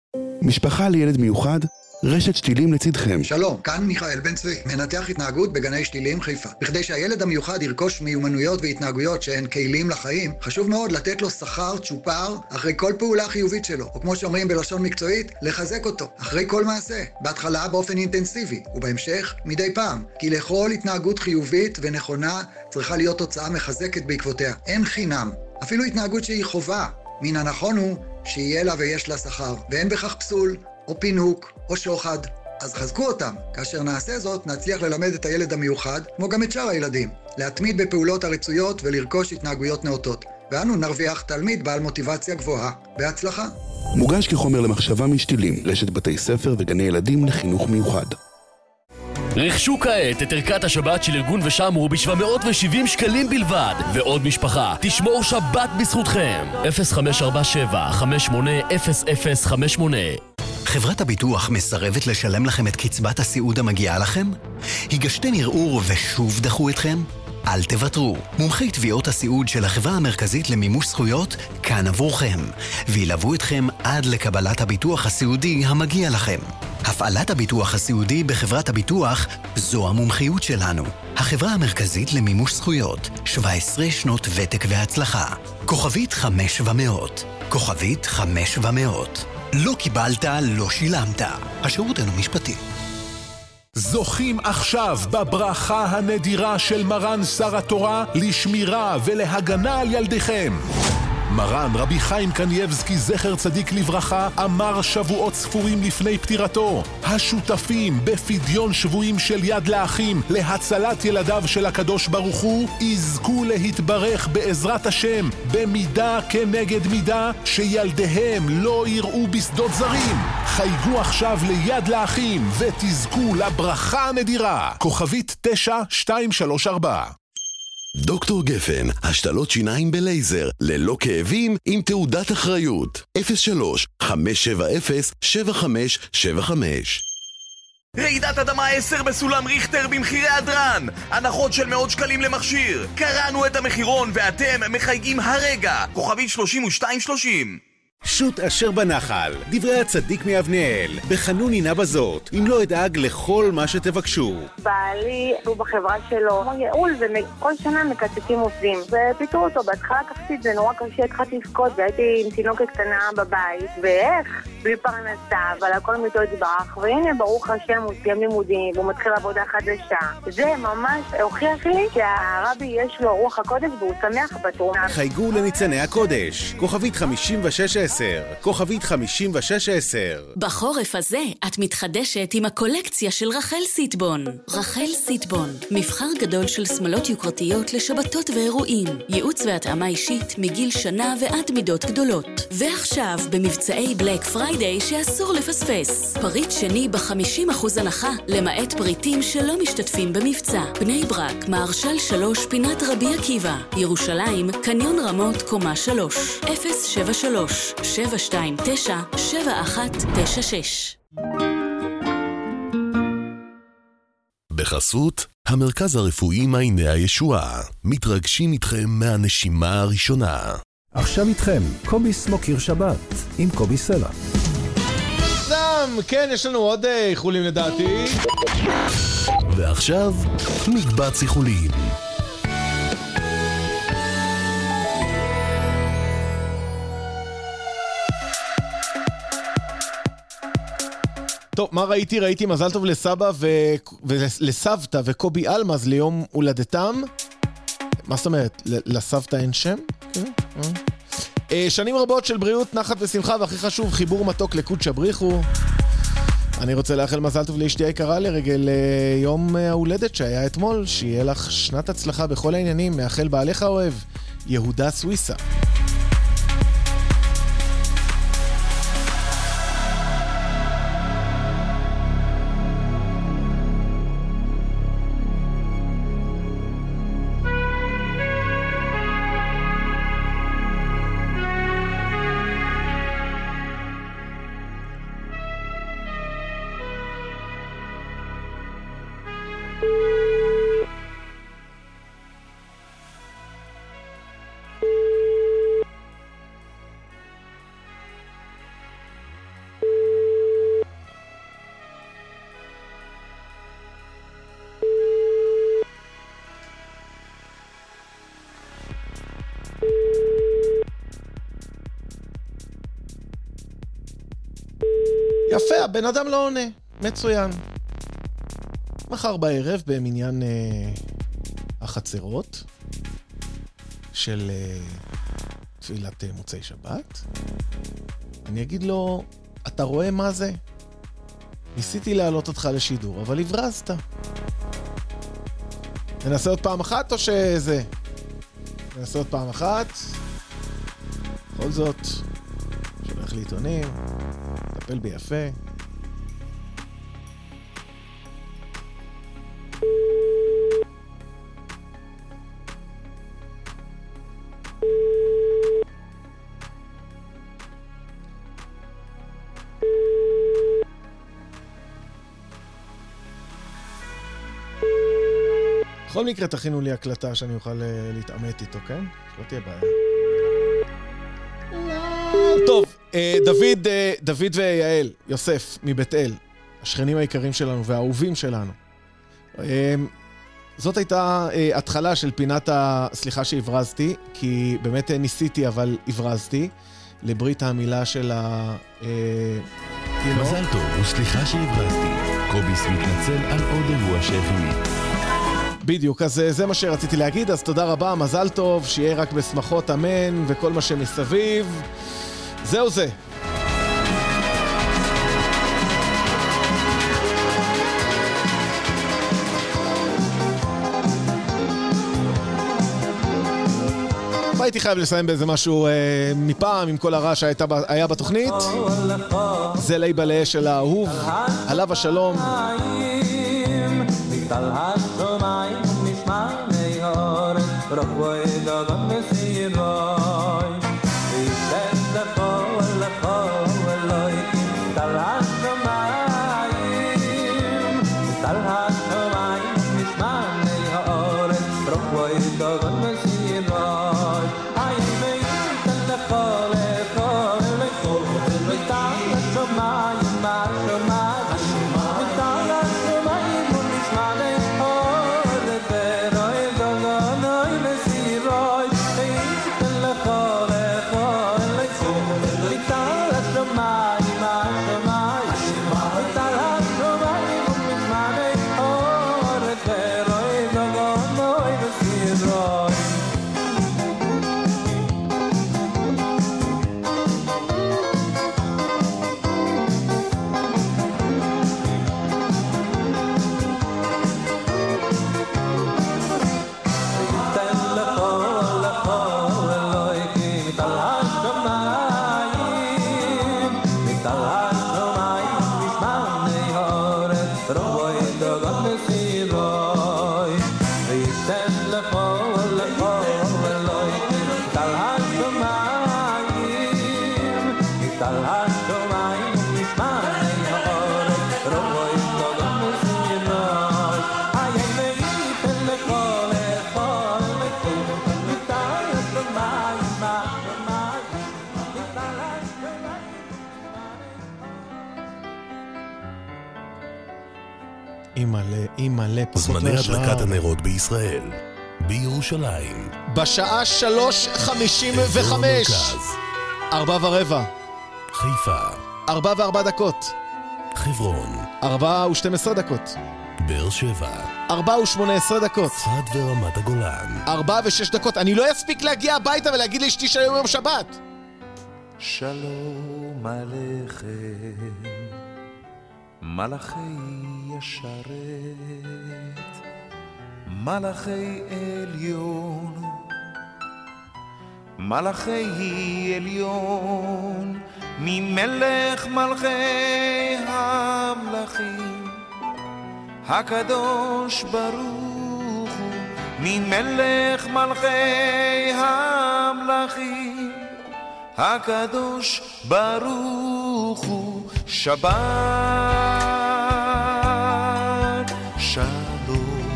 משפחה לילד מיוחד, רשת שתילים לצדכם. שלום, כאן מיכאל בן צבי, מנתח התנהגות בגני שתילים חיפה. בכדי שהילד המיוחד ירכוש מיומנויות והתנהגויות שהן כלים לחיים, חשוב מאוד לתת לו שכר צ'ופר אחרי כל פעולה חיובית שלו, או כמו שאומרים בלשון מקצועית, לחזק אותו אחרי כל מעשה, בהתחלה באופן אינטנסיבי, ובהמשך מדי פעם, כי לכל התנהגות חיובית ונכונה צריכה להיות תוצאה מחזקת בעקבותיה. אין חינם, אפילו התנהגות שהיא חובה. מן הנכון הוא שיהיה לה ויש לה שכר, ואין בכך פסול או פינוק או שוחד. אז חזקו אותם. כאשר נעשה זאת, נצליח ללמד את הילד המיוחד, כמו גם את שאר הילדים, להתמיד בפעולות הרצויות ולרכוש התנהגויות נאותות. ואנו נרוויח תלמיד בעל מוטיבציה גבוהה. בהצלחה. מוגש כחומר למחשבה משתילים, רשת בתי ספר וגני ילדים לחינוך מיוחד. רכשו כעת את ערכת השבת של ארגון ושמרו ב-שבע מאות ושבעים שקלים בלבד, ועוד משפחה תשמור שבת בזכותכם. אפס חמש ארבע שבע חמש שמונה אפס אפס חמש שמונה. חברת הביטוח מסרבת לשלם לכם את קצבת הסיעוד המגיעה לכם? הגשתם ערעור ושוב דחו אתכם? אל תוותרו. מומחי תביעות הסיעוד של החברה המרכזית למימוש זכויות כאן עבורכם, וילוו אתכם עד לקבלת הביטוח הסיעודי המגיע לכם. הפעלת הביטוח הסיעודי בחברת הביטוח זו המומחיות שלנו. החברה המרכזית למימוש זכויות, שבע עשרה שנות ותק והצלחה. כוכבית חמש ומאות. כוכבית חמש ומאות. לא קיבלת, לא שילמת. השירות אינו משפטי. זוכים עכשיו בברכה הנדירה של מרן שר התורה לשמירה ולהגנה על ילדיכם. מרן רבי חיים קנייבסקי זכר צדיק לברכה אמר שבועות ספורים לפני פטירתו: השותפים בפדיון שבויים של יד לאחים להצלת ילדיו של הקדוש ברוך הוא יזכו להתברך בעזרת השם במידה כנגד מידה, שילדיהם לא יראו בשדות זרים. חייגו עכשיו ליד לאחים ותזכו לברכה הנדירה. כוכבית תשע שתיים שלוש ארבע. דוקטור גפן, השתלות שיניים בלייזר, ללא כאבים, עם תעודת אחריות. אפס שלוש חמש שבע אפס שבע חמש שבע חמש. רעידת אדמה עשר בסולם ריכטר במחירי הדרן, הנחות של מאות שקלים למכשיר. קראנו את המחירון ואתם מחייגים הרגע. כוכבית שלושים ושתיים שלושים. שוט אשר בנחל, דברי הצדיק מאבנאל, בחנון הנה בזאת, אם לא אדאג לכל מה שתבקשו. בעלי הוא בחברה שלו, הוא יעול וכל שנה מקצצים עובדים, ופיתרו אותו. בהתחלה קחתי, זה נורא קשה, התחלתי לבכות, והייתי עם תינוקת קטנה בבית, ואיך? בלי פרנסה, אבל הכל מיתו התברך, והנה ברוך השם הוא סיים לימודים, והוא מתחיל עבודה חדשה. זה ממש הוכיח לי שהרבי יש לו רוח הקודש והוא שמח בתרומה. חייגו לניצני הקודש, כוכבית חמישים ושש עשר, כוכבית חמישים ושש עשר. בחורף הזה את מתחדשת עם הקולקציה של רחל סיטבון. רחל סיטבון, מבחר גדול של שמלות יוקרתיות לשבתות ואירועים, ייעוץ והתאמה אישית מגיל שנה ועד מידות גדולות. ועכשיו במבצעי בלק פריידיי שאסור לפספס, פריט שני ב-חמישים אחוז הנחה למעט פריטים שלא משתתפים במבצע. בני ברק, מהרשל שלוש, פינת רבי עקיבא, ירושלים, קניון רמות, קומה שלוש. אפס שבע שלוש שבע שתיים תשע שבע אחת תשע שש. בחסות המרכז הרפואי מעייני הישועה, מתרגשים איתכם מהנשימה הראשונה. עכשיו איתכם קובי סמוקר שבת עם קובי סלע. דם, כן, יש לנו עוד איחולים לדעתי. ועכשיו מקבץ איחולים. טוב, מה ראיתי? ראיתי מזל טוב לסבא ו... ולסבתא וקובי אלמז ליום הולדתם. מה זאת אומרת? לסבתא אין שם? כן. שנים רבות של בריאות, נחת ושמחה, והכי חשוב, חיבור מתוק לקודש הבריחו. אני רוצה לאחל מזל טוב לאשתי היקרה לרגל יום ההולדת שהיה אתמול. שיהיה לך שנת הצלחה בכל העניינים. מאחל בעליך אוהב, יהודה סוויסה. יפה, הבן אדם לא עונה. מצוין. מחר בערב במניין אה, החצרות של אה, תפילת אה, מוצאי שבת, אני אגיד לו, אתה רואה מה זה? ניסיתי להעלות אותך לשידור, אבל הברזת. ננסה עוד פעם אחת או שזה? ננסה עוד פעם אחת. בכל זאת, שולח לי עיתונים, טפל ביפה. בכל מקרה תכינו לי הקלטה שאני אוכל להתאמת איתו, כן? לא תהיה בעיה. טוב, דוד, דוד ויעל, יוסף מבית אל, השכנים העיקרים שלנו והאהובים שלנו. זאת הייתה התחלה של פינת ה... סליחה שהברזתי, כי באמת ניסיתי אבל הברזתי, לברית המילה של ה... מזל טוב וסליחה שהברזתי. קוביס מתנצל על עוד אירוע שהחמיא. בדיוק, אז זה מה שרציתי להגיד, אז תודה רבה, מזל טוב, שיהיה רק בשמחות, אמן, וכל מה שמסביב. זהו זה. הייתי חייב לסיים באיזה משהו אה, מפעם עם כל הרע שהיה בתוכנית. זה לייבלה של האהוב, עליו השלום. מגדל השומיים נשמע נהור, רוחבוי גגון מסירוי, וישת לכו ולכו ולויקים. מגדל השומיים, מגדל השומיים נשמע נהור, רוחבוי גגון מסירוי. זמני הדלקת הנרות בישראל, בירושלים. בשעה שלוש חמישים וחמש. ארבע ורבע. חיפה. ארבע וארבע דקות. חברון. ארבע ושתים עשרה דקות. באר שבע. ארבע ושמונה עשרה דקות. צפת ורמת הגולן. ארבע ושש דקות. אני לא אספיק להגיע הביתה ולהגיד לאשתי שהיום יום שבת. שלום עליכם מלאכי ישרת, מלאכי עליון, מלאכי עליון, ממלך מלכי המלכים, הקדוש ברוך הוא, ממלך מלכי המלכים, הקדוש ברוך הוא. שבת שלום,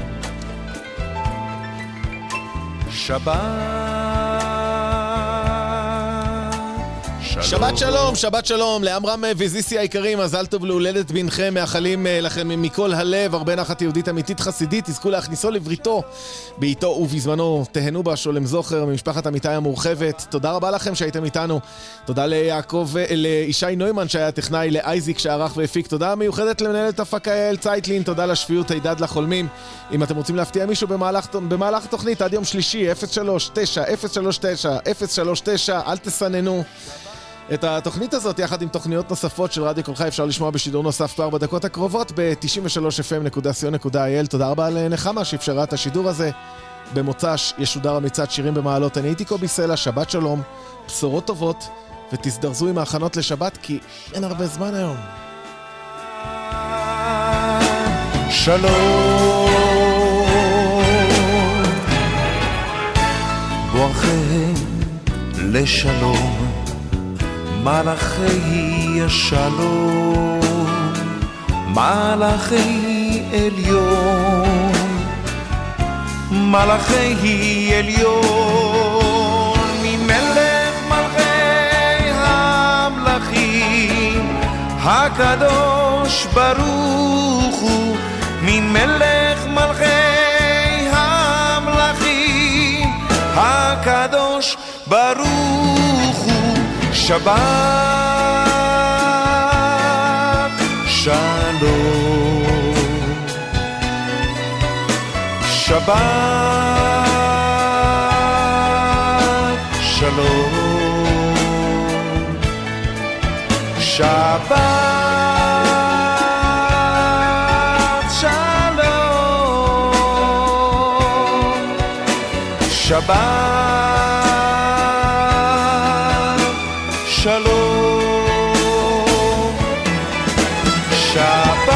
שבת שלום. שבת שלום, שבת שלום לאמרם וזיסי היקרים, מזל טוב להולדת בנכם, מאחלים לכם מכל הלב הרבה נחת יהודית אמיתית חסידית, תזכו להכניסו לבריתו בעיתו ובזמנו, תהנו בה שולם זוכר ממשפחת אמיתי המורחבת. תודה רבה לכם שהייתם איתנו, תודה ליעקב, לישי נוימן שהיה טכנאי, לאייזיק שערך והפיק, תודה מיוחדת למנהלת הפקה יעל צייטלין, תודה לשפיות הידד לחולמים. אם אתם רוצים להפתיע מישהו במהלך, במהלך התוכנית עד יום שלישי אפס שלוש תשע אפס שלוש תשע אפס שלוש תשע, אל תסננו. את התוכנית הזאת יחד עם תוכניות נוספות של רדיו כל חי אפשר לשמוע בשידור נוסף בארבע דקות הקרובות ב-תשעים ושלוש אף אם נקודה סי או נקודה איי אל. תודה רבה לנחמה שאפשרה את השידור הזה. במוצ"ש ישודר המצעד שירים במעלות. אני הייתי קובי סלע, שבת שלום, בשורות טובות, ותזדרזו עם ההכנות לשבת כי אין הרבה זמן היום. שלום בואכם לשלום מלאכי השלום, מלאכי עליון, מלאכי עליון, ממלך מלכי המלכים, הקדוש ברוך הוא, ממלך מלכי המלכים, הקדוש ברוך הוא. שבת שלום, שבת שלום, שבת שלום, שבת שלום, שבת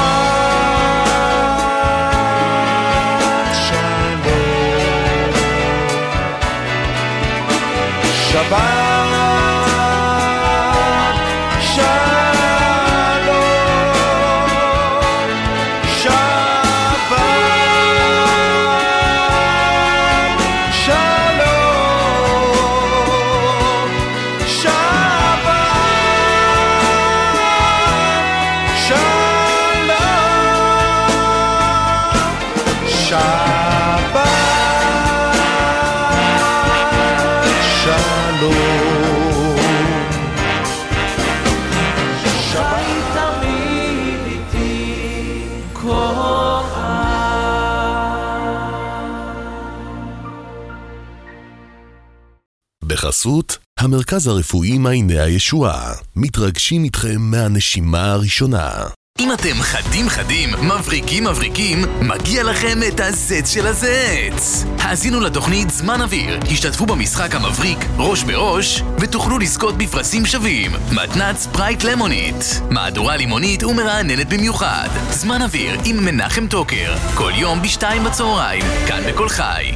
בחסות המרכז הרפואי מעייני הישועה, מתרגשים איתכם מהנשימה הראשונה. אם אתם חדים חדים, מבריקים מבריקים, מגיע לכם את הזץ של הזץ. האזינו לתוכנית זמן אוויר, השתתפו במשחק המבריק ראש בראש, ותוכלו לזכות בפרסים שווים. מתנת ספרייט למונית, מהדורה לימונית ומרעננת במיוחד. זמן אוויר עם מנחם טוקר, כל יום בשתיים בצהריים, כאן בכל חי.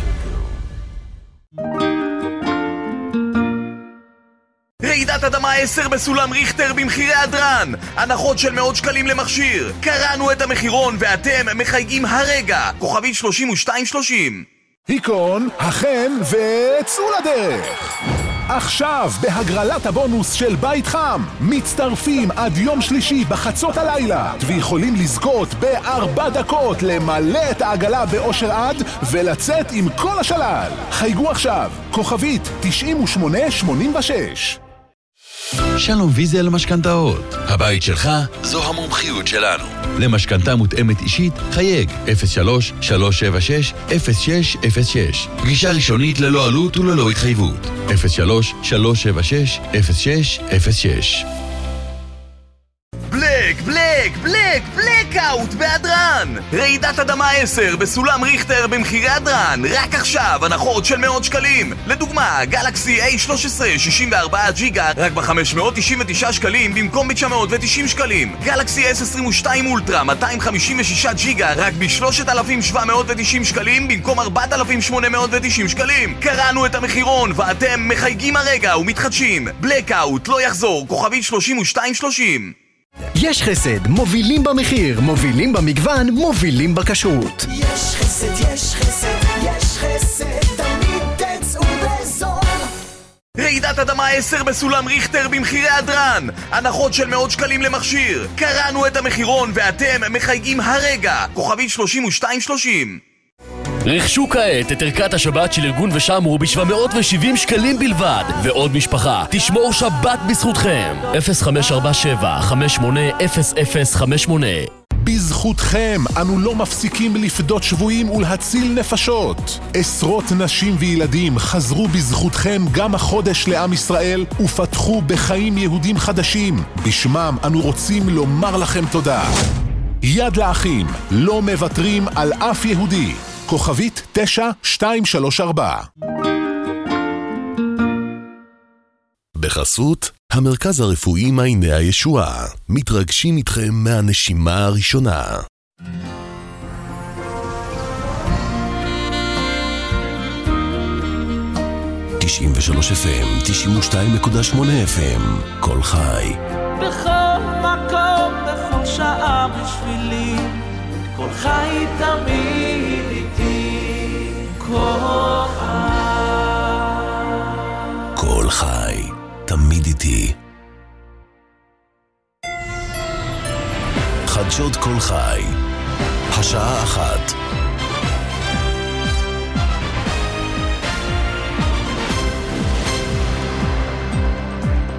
רעידת אדמה עשר בסולם ריכטר במחירי הדרן, הנחות של מאות שקלים למכשיר. קראנו את המחירון ואתם מחייגים הרגע, כוכבית שלושים ושתיים שלושים. היקון, החן וצאו לדרך. עכשיו בהגרלת הבונוס של בית חם מצטרפים עד יום שלישי בחצות הלילה ויכולים לזכות בארבע דקות למלא את העגלה באושר עד ולצאת עם כל השלל. חייגו עכשיו, כוכבית תשעים ושמונה שמונים ושש. שלום ויזל משכנתאות. הבית שלך זו המומחיות שלנו. למשכנתה מותאמת אישית חייג אפס שלוש שלוש שבע שש אפס שש אפס שש. גישה ראשונית ללא עלות וללא התחייבות. אפס שלוש שלוש שבע שש אפס שש אפס שש. בלק, בלק, בלק, בלקאוט בהדרן! רעידת אדמה עשר בסולם ריכטר במחירי הדרן, רק עכשיו הנחות של מאות שקלים. לדוגמה, גלקסי איי שלוש עשרה שישים וארבע ג'יגה רק ב-חמש מאות תשעים ותשעה שקלים במקום ב-תשע מאות ותשעים שקלים. גלקסי אס עשרים ושתיים אולטרה מאתיים חמישים ושישה ג'יגה רק ב-שלושת אלפים שבע מאות ותשעים שקלים במקום ארבעת אלפים שמונה מאות ותשעים שקלים. קראנו את המחירון ואתם מחייגים הרגע ומתחדשים. בלקאוט לא יחזור, כוכבית שלושים ושתיים שלושים. יש חסד, מובילים במחיר, מובילים במגוון, מובילים בכשרות. יש חסד, יש חסד, יש חסד, תמיד תצאו בזול. רעידת אדמה עשר בסולם ריכטר במחירי הדרן, הנחות של מאות שקלים למכשיר. קראנו את המחירון ואתם מחייגים הרגע, כוכבית שלושים ושתיים שלושים. רכשו כעת את ערכת השבת של ארגון ושמרו ב-שבע מאות ושבעים שקלים בלבד, ועוד משפחה תשמור שבת בזכותכם. אפס חמש ארבע שבע חמש שמונה אפס אפס חמש שמונה. בזכותכם אנו לא מפסיקים לפדות שבויים ולהציל נפשות. עשרות נשים וילדים חזרו בזכותכם גם החודש לעם ישראל ופתחו בחיים יהודים חדשים. בשמם אנו רוצים לומר לכם תודה. יד לאחים, לא מוותרים על אף יהודי. כוכבית תשע שתיים שלוש ארבע. בחסות המרכז הרפואי מעייני הישועה, מתרגשים איתכם מהנשימה הראשונה. תשעים ושלוש אף אם, תשעים ושתיים נקודה שמונה אף אם, כל חי. בכל מקום, בכל שעה בשבילי, כל חי תמיד איתי, כל חי. כל חי, תמיד איתי. חדשות כל חי, השעה אחת.